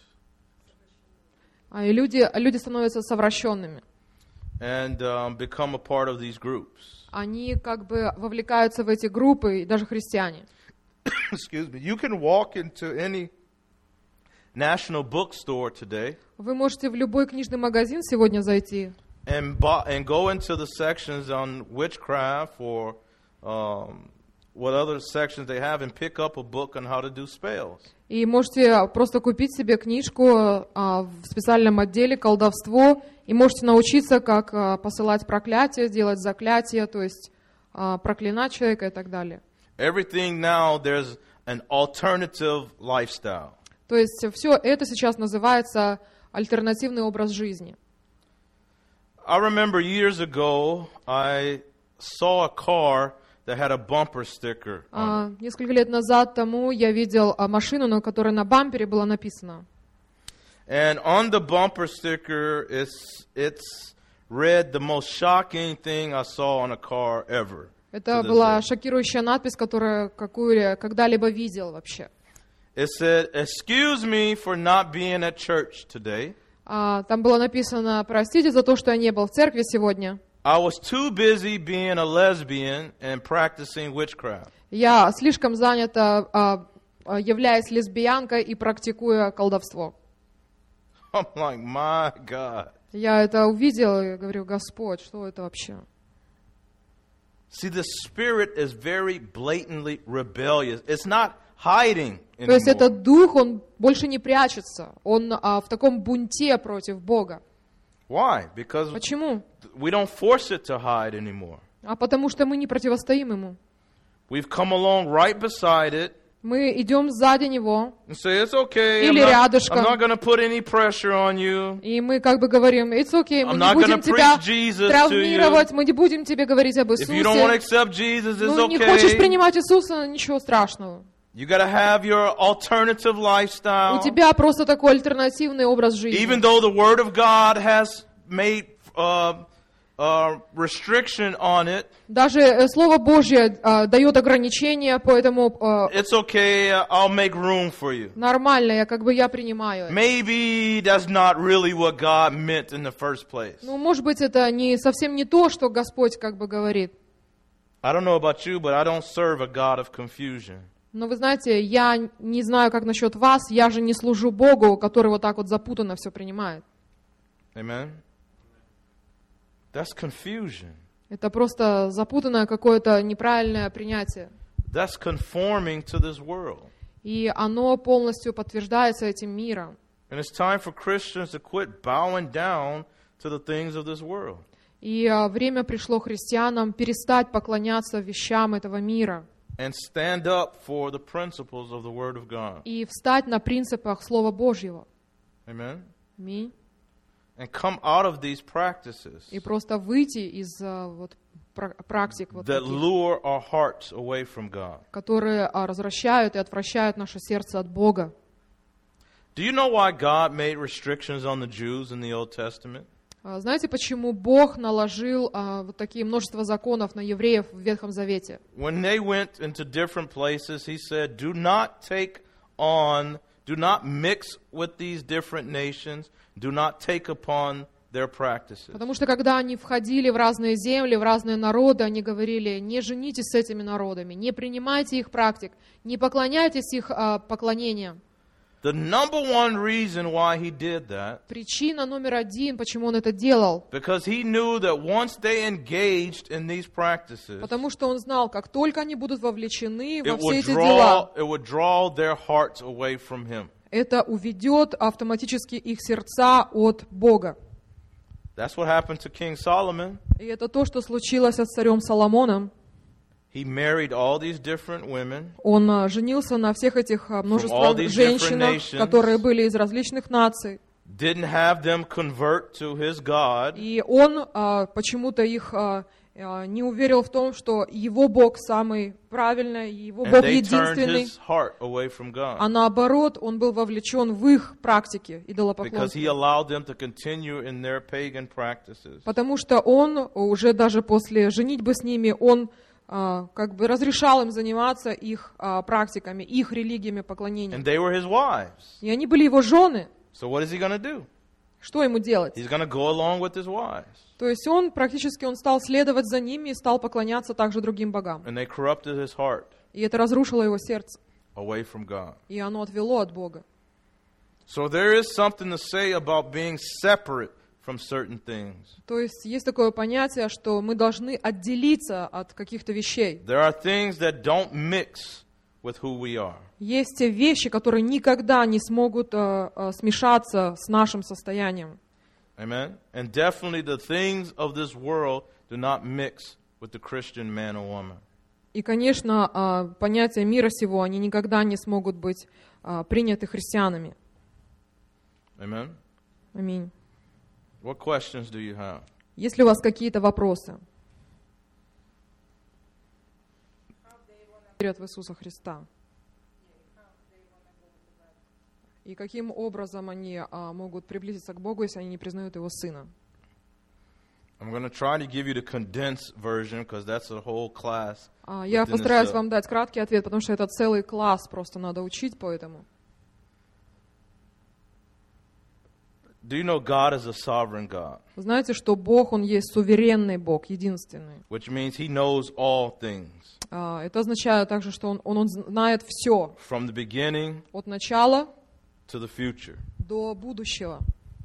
а, И люди, люди становятся совращенными. and um, become a part of these groups. Они как бы вовлекаются в эти группы, и даже христиане. Excuse me. You can walk into any national bookstore today Вы можете в любой книжный магазин сегодня зайти and buy, and go into the sections on witchcraft or um, what other sections they have and pick up a book on how to do spells. и можете просто купить себе книжку а, в специальном отделе «Колдовство», и можете научиться, как а, посылать проклятия, делать заклятия, то есть а, проклинать человека и так далее. Everything now, there's an alternative lifestyle. То есть все это сейчас называется альтернативный образ жизни. I remember years ago, I saw a car that had a bumper sticker on it. А, несколько лет назад тому я видел а, машину, на которой на бампере было написано. And on the bumper sticker, it's, it's read the most shocking thing I saw on a car ever. Это to this была day. шокирующая надпись, которую какую я когда-либо видел вообще. It said, "Excuse me for not being at church today. А, там было написано: простите за то, что я не был в церкви сегодня. I was too busy being a lesbian and practicing witchcraft." Я слишком занята, а, а, являясь лесбиянкой и практикуя колдовство. I'm like, my God. Я это увидел и говорю: Господь, что это вообще? See, the spirit is very blatantly rebellious. It's not hiding То есть anymore. этот дух, он больше не прячется. Он а, в таком бунте против Бога. Why? Because Почему? we don't force it to hide anymore. А потому что мы не противостоим ему. We've come along right beside it Мы идем сзади него, and say, it's okay. I'm Или not, рядышком. I'm not going to put any pressure on you. и мы как бы говорим: it's okay, мы I'm не not будем gonna тебя preach Jesus травмировать, мы не будем тебе говорить об If you don't want to Иисусе. accept Jesus, it's Ну, не хочешь okay. принимать Иисуса, ничего страшного. You got to have your alternative lifestyle. У тебя просто такой альтернативный образ жизни. Even though the Word of God has made uh, uh, restriction on it, Даже э, Слово Божье э, дает ограничения, поэтому э, it's okay. I'll make room for you. нормально, я как бы я принимаю это. Maybe that's not really what God meant in the first place. Ну, может быть, это не совсем не то, что Господь как бы говорит. I don't know about you, but I don't serve a God of confusion. Но вы знаете, я не знаю, как насчет вас, я же не служу Богу, который вот так вот запутанно все принимает. Amen? That's confusion. Это просто запутанное какое-то неправильное принятие. That's conforming to this world. И оно полностью подтверждается этим миром. And it's time for Christians to quit bowing down to the things of this world. И а, время пришло христианам перестать поклоняться вещам этого мира And stand up for the principles of the Word of God. и встать на принципах Слова Божьего. Amen? Аминь. And come out of these practices И просто выйти из а, вот, пра- практик, вот that таких, lure our hearts away from God. которые а, развращают и отвращают наше сердце от Бога. Do you know why God made restrictions on the Jews in the Old Testament? А, знаете, почему Бог наложил а, вот такие множество законов на евреев в Ветхом Завете? When they went into different places, He said, do not take on, do not mix with these different nations, do not take upon their practices. Потому что когда они входили в разные земли, в разные народы, они говорили: не женитесь с этими народами, не принимайте их практик, не поклоняйтесь их а, поклонениям. The number one reason why He did that, Причина номер один, почему он это делал, because He knew that once they engaged in these practices, потому что он знал, как только они будут вовлечены во it все would эти draw, дела, it would draw their hearts away from Him. это уведет автоматически их сердца от Бога. That's what happened to King Solomon. И это то, что случилось с царем Соломоном. He married all these different women. Он а, женился на всех этих а, all множество these женщинах, different nations. которые были из различных наций. Didn't have them convert to his God. И он а, почему-то их а, а, не уверил в том, что его Бог самый правильный, его And Бог they turned единственный. his heart away from God. А наоборот, он был вовлечен в их практики Because he идолопоклонства. allowed them to continue in their pagan practices. Потому что он уже даже после женитьбы с ними, он а, как бы разрешал им заниматься их а, практиками, их религиями поклонения. And they were his wives. И они были его жены. So what is he going to do? Что ему делать? He's going to go along with his wives. То есть он практически он стал следовать за ними и стал поклоняться также другим богам. And they corrupted his heart И это разрушило его сердце. away from God. И оно отвело от Бога. So there is something to say about being separate from certain things. То есть есть такое понятие, что мы должны отделиться от каких-то вещей. There are things that don't mix with who we are. Есть те вещи, которые никогда не смогут а, а, смешаться с нашим состоянием. Amen? And definitely the things of this world do not mix with the Christian man or woman. И, конечно, а, понятия мира сего, они никогда не смогут быть а, приняты христианами. Amen? Аминь. What questions do you have? Есть ли у вас какие-то вопросы? Верят в Иисуса Христа. И каким образом они а, могут приблизиться к Богу, если они не признают Его Сына? I'm going to try to give you the condensed version because that's a whole class. А, я within постараюсь itself. вам дать краткий ответ, потому что это целый класс, просто надо учить по этому. Do you know God is a sovereign God, Знаете, что Бог, Он есть суверенный Бог, единственный. which means He knows all things А, это означает также, что Он, он, он знает все, from the beginning от начала to the future. до будущего.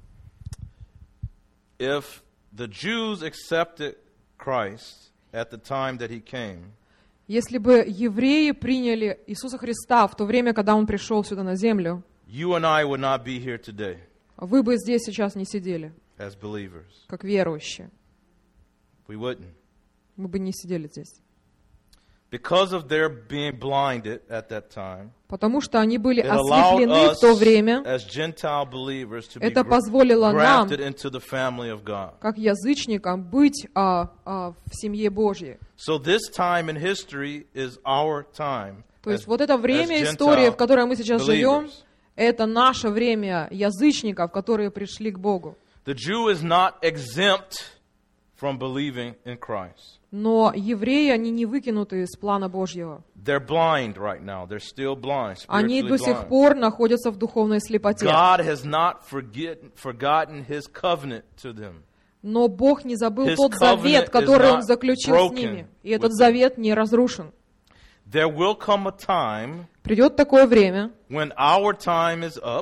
If the Jews accepted Christ at the time that He came, Если бы евреи приняли Иисуса Христа в то время, когда Он пришел сюда на землю, you and I would not be here today вы бы здесь сейчас не сидели, as believers. как верующие. We wouldn't. Мы бы не сидели здесь. Because of their being blinded at that time, Потому что они были it allowed ослеплены us в то время. as Gentile believers to be Это gra- позволило нам, grafted into the family of God. как язычникам, быть а, а, в семье Божьей. So this time in history is our time. То есть as- вот это время as истории, Gentile в которой мы сейчас живем, believers. это наше время язычников, которые пришли к Богу. The Jew is not exempt from believing in Christ. Но евреи, они не выкинуты из плана Божьего. They're blind right now. They're still blind, Они spiritually до сих blind. пор находятся в духовной слепоте. God has not forget, forgotten His covenant to them. Но Бог не забыл His тот завет, covenant который is Он not заключил с broken ними. И with этот them. завет не разрушен. There will come a time Придет такое время, when our time is up,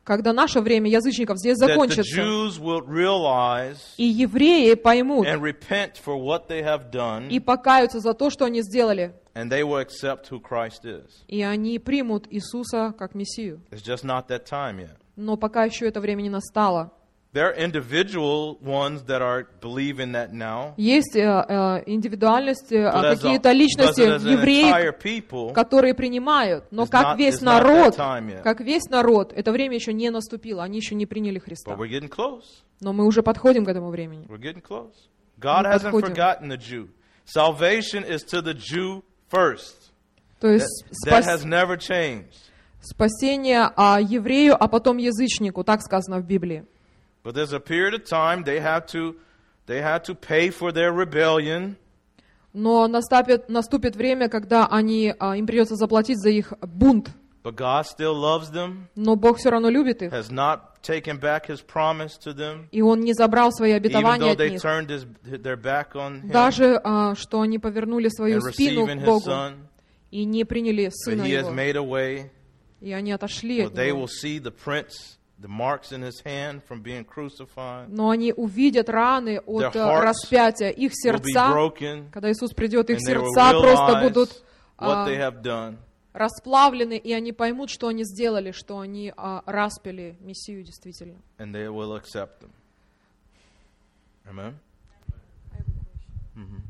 когда наше время язычников здесь that the закончится, Jews will realize и евреи поймут and repent for what they have done, и покаются за то, что они сделали, and they will accept who Christ is. и они примут Иисуса как Мессию. It's just not that time yet. Но пока еще это время не настало. There are individual ones that are believing that now. Есть э, э, индивидуальности, But а as a- какие-то личности, but as an entire евреи, people, которые принимают. Но It's как not- весь it's not that народ, time yet. как весь народ, это время еще не наступило, они еще не приняли Христа. but we're getting close. Но мы уже подходим к этому времени. We're getting close. God Мы hasn't подходим. forgotten the Jew. Salvation is to the Jew first. То That, есть that спас- has never changed. спасение а, еврею, а потом язычнику, так сказано в Библии. But there's a period of time they have to they have to pay for their rebellion. Но наступит, наступит время, когда они, а, им придется заплатить за их бунт. But God still loves them, Но Бог все равно любит их. has not taken back his promise to them, И Он не забрал свои even обетования though от they них. turned his, their back on him Даже, а, что они повернули свою and спину receiving к his Богу son. и не приняли But Сына he has Его. made a way И они отошли where от they Него. will see the prints, the marks in his hand from being crucified, Но они увидят раны Their от hearts а, распятия. Их will be сердца, broken, когда Иисус придет, их and they will сердца просто realize будут what а, they have done. расплавлены, и они поймут, что они сделали, что они а, распяли Мессию действительно. And they will accept them. Amen. Mhm.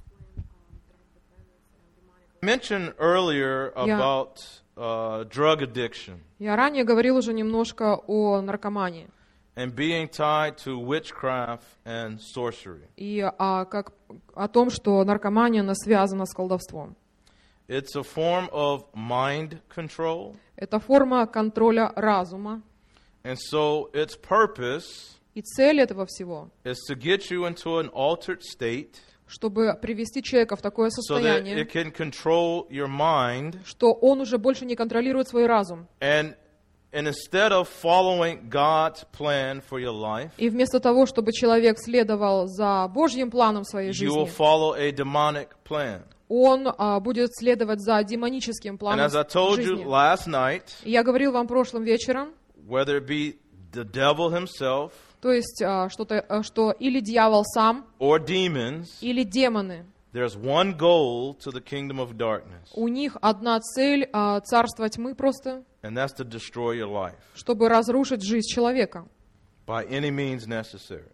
I mentioned earlier Yeah. about uh, drug addiction Я ранее говорил уже немножко о наркомании and being tied to witchcraft and sorcery. и а, как, о том, что наркомания она связана с колдовством. It's a form of mind control, Это форма контроля разума, and so its purpose и цель этого всего, is to get you into an altered state чтобы привести человека в такое so that состояние, it can control your mind, что он уже больше не контролирует свой разум. and and instead of following God's plan for your life, И вместо того, чтобы человек следовал за Божьим планом своей you will жизни, follow a demonic plan. он а, будет следовать за демоническим And планом as I told you жизни. last night, И я говорил вам прошлым вечером, whether it be the devil himself то есть а, что-то, а, что или дьявол сам, or demons, или демоны, there's one goal to the kingdom of darkness, у них одна цель а, царства тьмы просто, and that's to destroy your life чтобы разрушить жизнь человека. by any means necessary.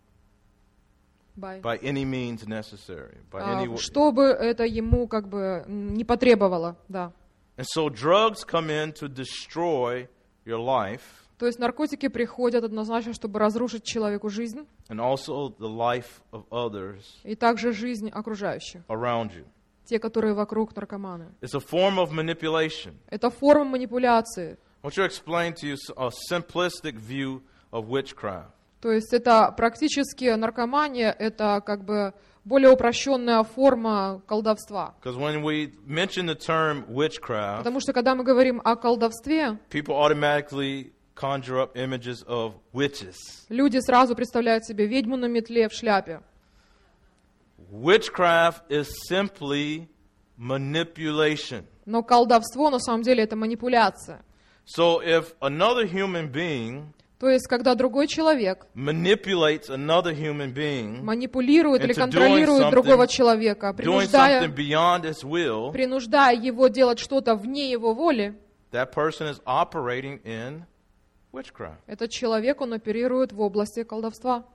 By- By any means necessary. By а, any w- чтобы это ему как бы м, не потребовало, да. And so drugs come in to destroy your life То есть наркотики приходят однозначно, чтобы разрушить человеку жизнь and also the life of others и также жизнь окружающих, around you. те, которые вокруг наркоманы. It's a form of manipulation. Это форма манипуляции. I want you to explain to you a simplistic view of witchcraft. То есть это практически наркомания, это как бы более упрощенная форма колдовства. Because when we mention the term witchcraft, Потому что когда мы говорим о колдовстве, people automatically conjure up images of witches. люди сразу представляют себе ведьму на метле в шляпе. Witchcraft is simply manipulation. Но колдовство на самом деле это манипуляция. So if another human being То есть когда другой человек manipulates another human being, манипулирует или into контролирует doing другого something- человека, doing принуждая, something beyond his will, принуждая его делать что-то вне его воли, that person is operating in witchcraft. этот человек, он оперирует в области колдовства.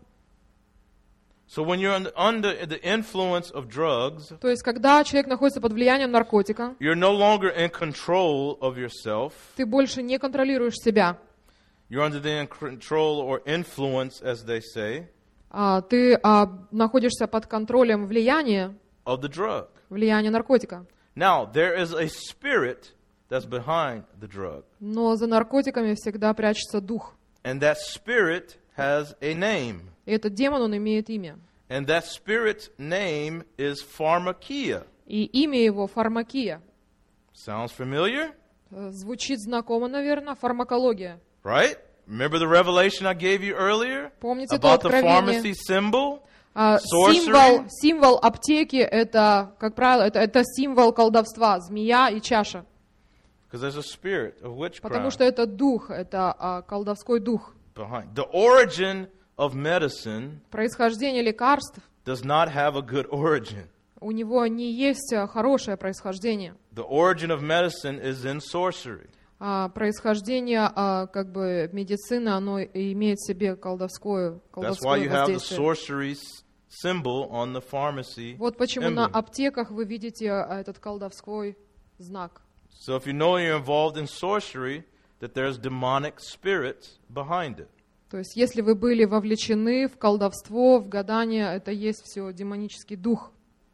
So when you're under, under the influence of drugs, То есть когда человек находится под влиянием наркотика, you're no longer in control of yourself. ты больше не контролируешь себя. You're under the in- control or influence, as they say, А, ты а, находишься под контролем влияния, of the drug. влияния наркотика. Now, there is a spirit that's behind the drug. Но за наркотиками всегда прячется дух. And that spirit has a name. И этот демон, он имеет имя. And that spirit's name is pharmakia. И имя его фармакия. Sounds familiar? Э, Звучит знакомо, наверное, фармакология. Right? Remember the revelation I gave you earlier? Помните то About the откровение? pharmacy symbol? А, Sorcery? символ, символ аптеки, это, как правило, это, это символ колдовства, змея и чаша. Because there's a spirit of Потому witchcraft что это дух, это а, колдовской дух. behind. The origin of medicine Происхождение лекарств, does not have a good origin. у него не есть а, хорошее происхождение. The origin of medicine is in sorcery. А, происхождение а, как бы медицины, оно и имеет в себе колдовское, That's why колдовское you have the воздействие. sorcery s- symbol on the pharmacy Вот почему на emblem. аптеках вы видите а, этот колдовской знак. So if you know you're involved in sorcery, that there's demonic spirits behind it. То есть если вы были вовлечены в колдовство, в гадание, это есть все демонический дух.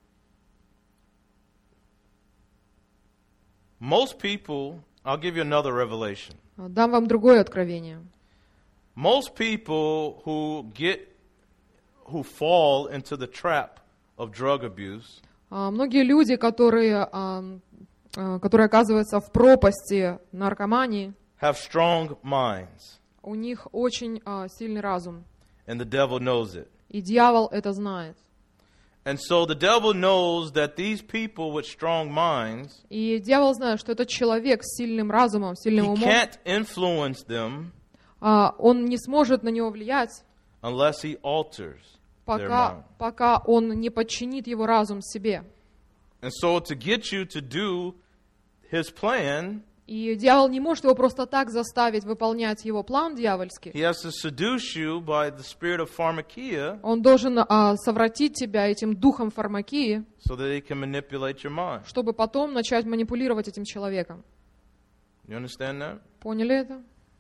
Most people, I'll give you another revelation. Дам вам другое откровение. Most people who get, who fall into the trap of drug abuse, А, Многие люди, которые, а, а, которые оказываются в пропасти наркомании, have strong minds, у них очень а, сильный разум. and the devil knows it. И дьявол это знает. And so the devil knows that these people with strong minds, И дьявол знает, что этот человек с сильным разумом, сильным he умом, can't influence them а, он не сможет на него влиять, unless he alters their пока, mind. пока он не подчинит его разум себе. And so to get you to do his plan, И дьявол не может его просто так заставить выполнять его план дьявольский. he has to seduce you by the spirit of pharmakia Он должен а, совратить тебя этим духом фармакии, so that he can manipulate your mind. чтобы потом начать манипулировать этим человеком. You understand that? Поняли это?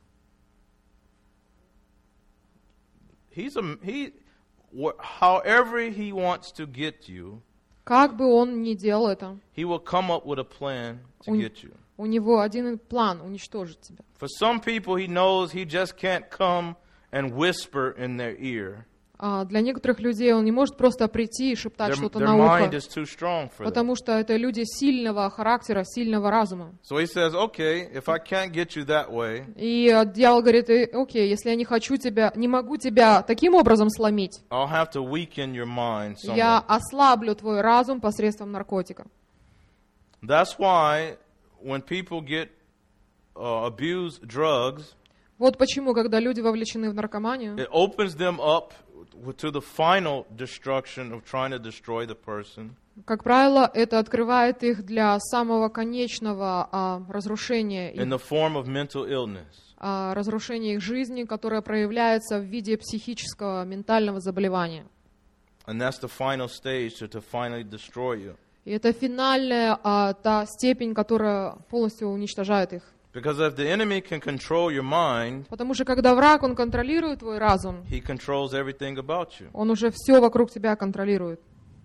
He's a he wh- however he wants to get you, Как бы он ни делал это, he will come up with a plan to Un- get you. у него один план — уничтожить тебя. For some people, he knows he just can't come and whisper in their ear. А для некоторых людей он не может просто прийти и шептать Their, что-то their на mind ухо, is too strong for them. потому что это люди сильного характера, сильного разума. So he says, okay, if I can't get you that way, И а, дьявол говорит: «Э, окей, если я не хочу тебя, не могу тебя таким образом сломить, I'll have to weaken your mind я somewhat. ослаблю твой разум посредством наркотика». That's why when people get uh, abuse drugs, Вот почему, когда люди вовлечены в наркоманию, it opens them up to the final destruction of trying to destroy the person. как правило, это открывает их для самого конечного а, разрушения, In их, the form of mental illness. а, разрушения их жизни, которое проявляется в виде психического, ментального заболевания. And that's the final stage to, to finally destroy you. И это финальная а, та степень, которая полностью уничтожает их. Because if the enemy can control your mind, Потому что когда враг, он контролирует твой разум, he controls everything about you. он уже все вокруг тебя контролирует.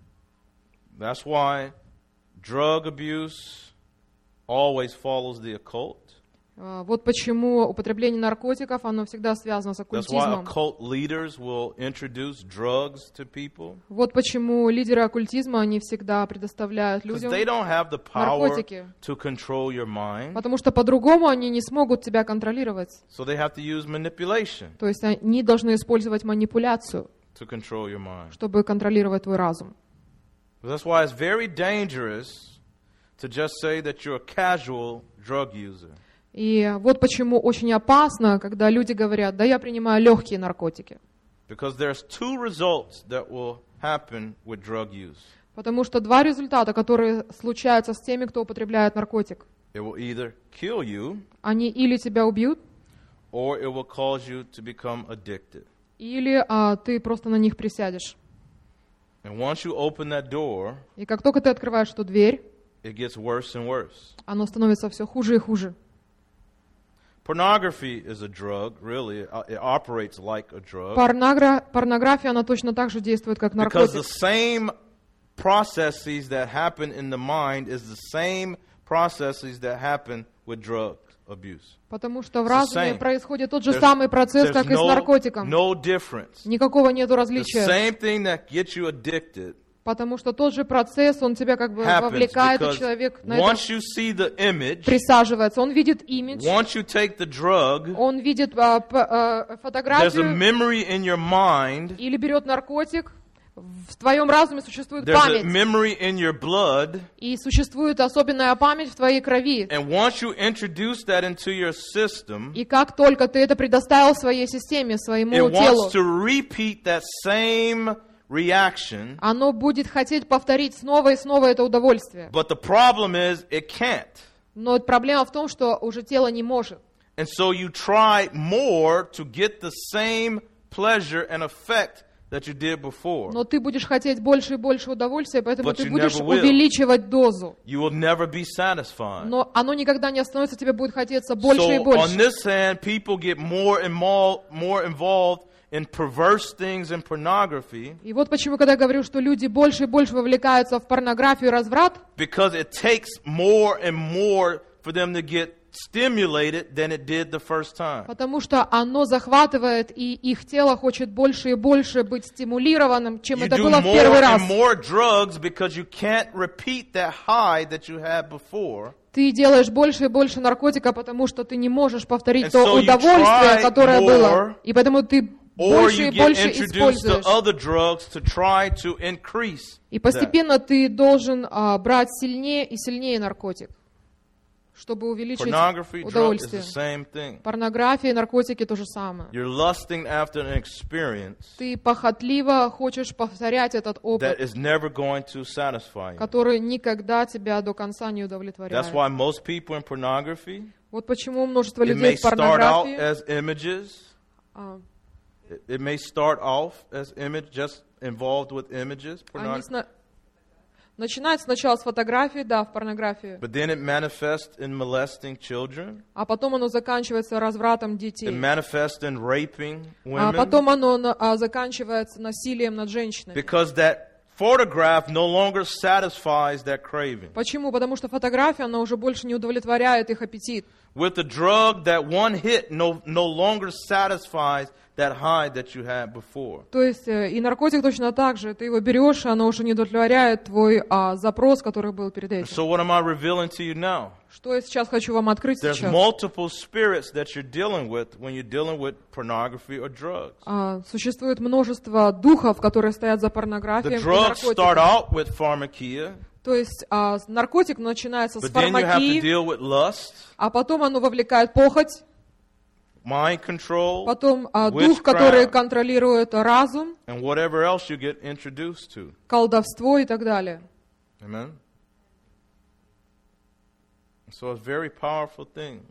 That's why drug abuse always follows the occult. А, Вот почему употребление наркотиков, оно всегда связано с That's why оккультизмом. occult leaders will introduce drugs to people. Вот почему лидеры оккультизма, они всегда предоставляют Because людям they don't have the power наркотики, to control your mind. потому что по-другому они не смогут тебя контролировать. So they have to use manipulation То есть они должны использовать манипуляцию, to control your mind. чтобы контролировать твой разум. That's why it's very dangerous to just say that you're a casual drug user. И вот почему очень опасно, когда люди говорят: да, я принимаю легкие наркотики. Because there's two results that will happen with drug use. Потому что два результата, которые случаются с теми, кто употребляет наркотик. It will either kill you Они или тебя убьют, or it will cause you to become addicted. или а, ты просто на них присядешь. And once you open that door, И как только ты открываешь эту дверь, it gets worse and worse. оно становится все хуже и хуже. Pornography is a drug, really. It operates like a drug. Порногра- Порнография, она точно так же действует, как Because the наркотик. same processes that happen in the mind is the same processes that happen with drug abuse. Потому что в It's the разуме same. происходит тот же There's- самый процесс, there's как и с no, наркотиком. no difference. Никакого нету The различия. same thing that gets you addicted Потому что тот же процесс, он тебя как бы happens вовлекает, и because человек на это once you see the image, присаживается. Он видит имидж, once you take the drug, он видит а, п- а, there's a фотографию memory in your mind или берет наркотик, в твоем разуме существует There's a память, memory in your blood. и существует особенная память в твоей крови. And once you introduce that into your system, И как только ты это предоставил своей системе, своему it телу, wants to repeat that same reaction. оно будет хотеть повторить снова и снова это удовольствие. But the problem is it can't. Но проблема в том, что уже тело не может. And so you try more to get the same pleasure and effect that you did before. Но ты будешь хотеть больше и больше удовольствия, поэтому But ты you будешь never will. увеличивать дозу. You will never be satisfied. Но оно никогда не остановится, тебе будет хотеться больше So и on больше. this hand, people get more and more, more involved in perverse things and pornography И вот почему, когда я говорю, что люди больше и больше вовлекаются в порнографию и разврат, because it takes more and more for them to get stimulated than it did the first time. потому что оно захватывает, и их тело хочет больше и больше быть стимулированным, чем You это do было в more первый раз. and more drugs because you can't repeat that high that you had before. Ты делаешь больше и больше наркотика, потому что ты не можешь повторить And то so you удовольствие, try которое more, было. И поэтому ты Or больше you и get больше introduced to используешь. other drugs to try to increase И that. постепенно ты должен а, брать сильнее и сильнее наркотик, чтобы увеличить Pornography, drug is удовольствие. the same thing. Порнография и наркотики то же самое. You're lusting after an experience Ты похотливо хочешь повторять этот that опыт, is never going to satisfy you. который никогда тебя до конца не That's удовлетворяет. why most people in pornography, Вот почему множество it людей may в start out порнографии as images. а, It, it may start off as image, just involved with images, они pornography. сна- начинают сначала с фотографии, да, в порнографии, But then it manifests in molesting children. а потом оно заканчивается развратом It детей, manifests in raping а women. потом оно на- а, заканчивается насилием над женщинами. Because that photograph no longer satisfies that craving. Почему? Потому что фотография, она уже больше не удовлетворяет их аппетит. With the drug, that one hit no, no longer satisfies that high that you had before. То есть э, и наркотик точно так же. Ты его берешь, и оно уже не удовлетворяет твой а, запрос, который был перед этим. So what am I revealing to you now? Что я сейчас хочу вам открыть There's сейчас? multiple spirits that you're dealing with when you're dealing with pornography or drugs. А, существует множество духов, которые стоят за The порнографией и drugs start наркотиком. out with pharmakia, То есть а, наркотик начинается с but then you have to фармакии, deal with lust, а потом оно вовлекает похоть, mind control, потом а, дух, который witchcraft, контролирует разум, and whatever else you get introduced to. колдовство и так далее. Amen? So it's very powerful things.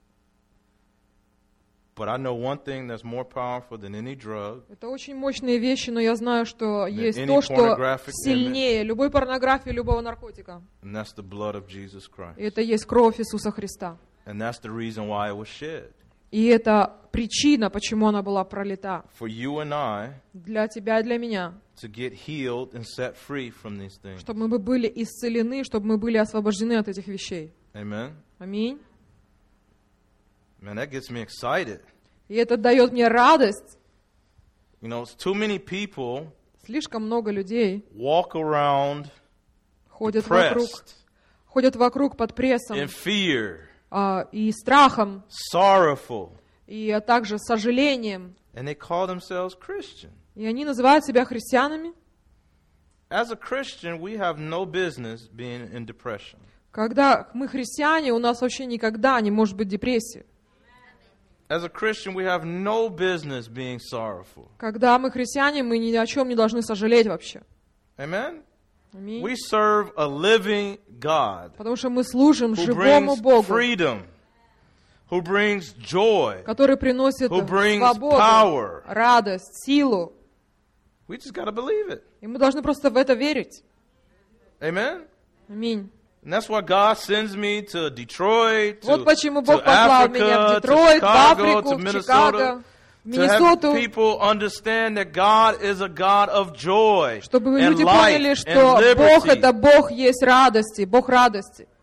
But I know one thing that's more powerful than any drug, Это очень мощные вещи, но я знаю, что есть any то, что pornographic сильнее любой порнографии, любого наркотика. and that's the blood of Jesus Christ. И это есть кровь Иисуса Христа. And that's the reason why it was shed. И это причина, почему она была пролита. For you and I Для тебя и для меня. to get healed and set free from these things. Чтобы мы были исцелены, чтобы мы были освобождены от этих вещей. Amen? Аминь. Man, that gets me excited. И это дает мне радость. You know, it's too many people Слишком много людей walk around ходят вокруг, depressed, ходят вокруг под прессом in fear, а, и страхом, sorrowful, и а также сожалением. and they call themselves Christian. И они называют себя христианами. As a Christian, we have no business being in depression. Когда мы христиане, у нас вообще никогда не может быть депрессии. As a Christian, we have no business being sorrowful. Когда мы христиане, мы ни о чем не должны сожалеть вообще. Amen? Аминь. We serve a living God Потому что мы служим who живому brings Богу, freedom, who brings joy. который приносит who brings свободу, power. радость, силу. We just got to believe it. И мы должны просто в это верить. Amen? Аминь. And that's why God sends me to Detroit, to, Вот почему to Бог послал меня в Africa, to Детройт, в Chicago, Африку, to в Minnesota, Чикаго, в to have Миннесоту, people understand that God is a God of joy чтобы and люди light поняли, and что Бог — liberty. это Бог есть радости, Бог радости.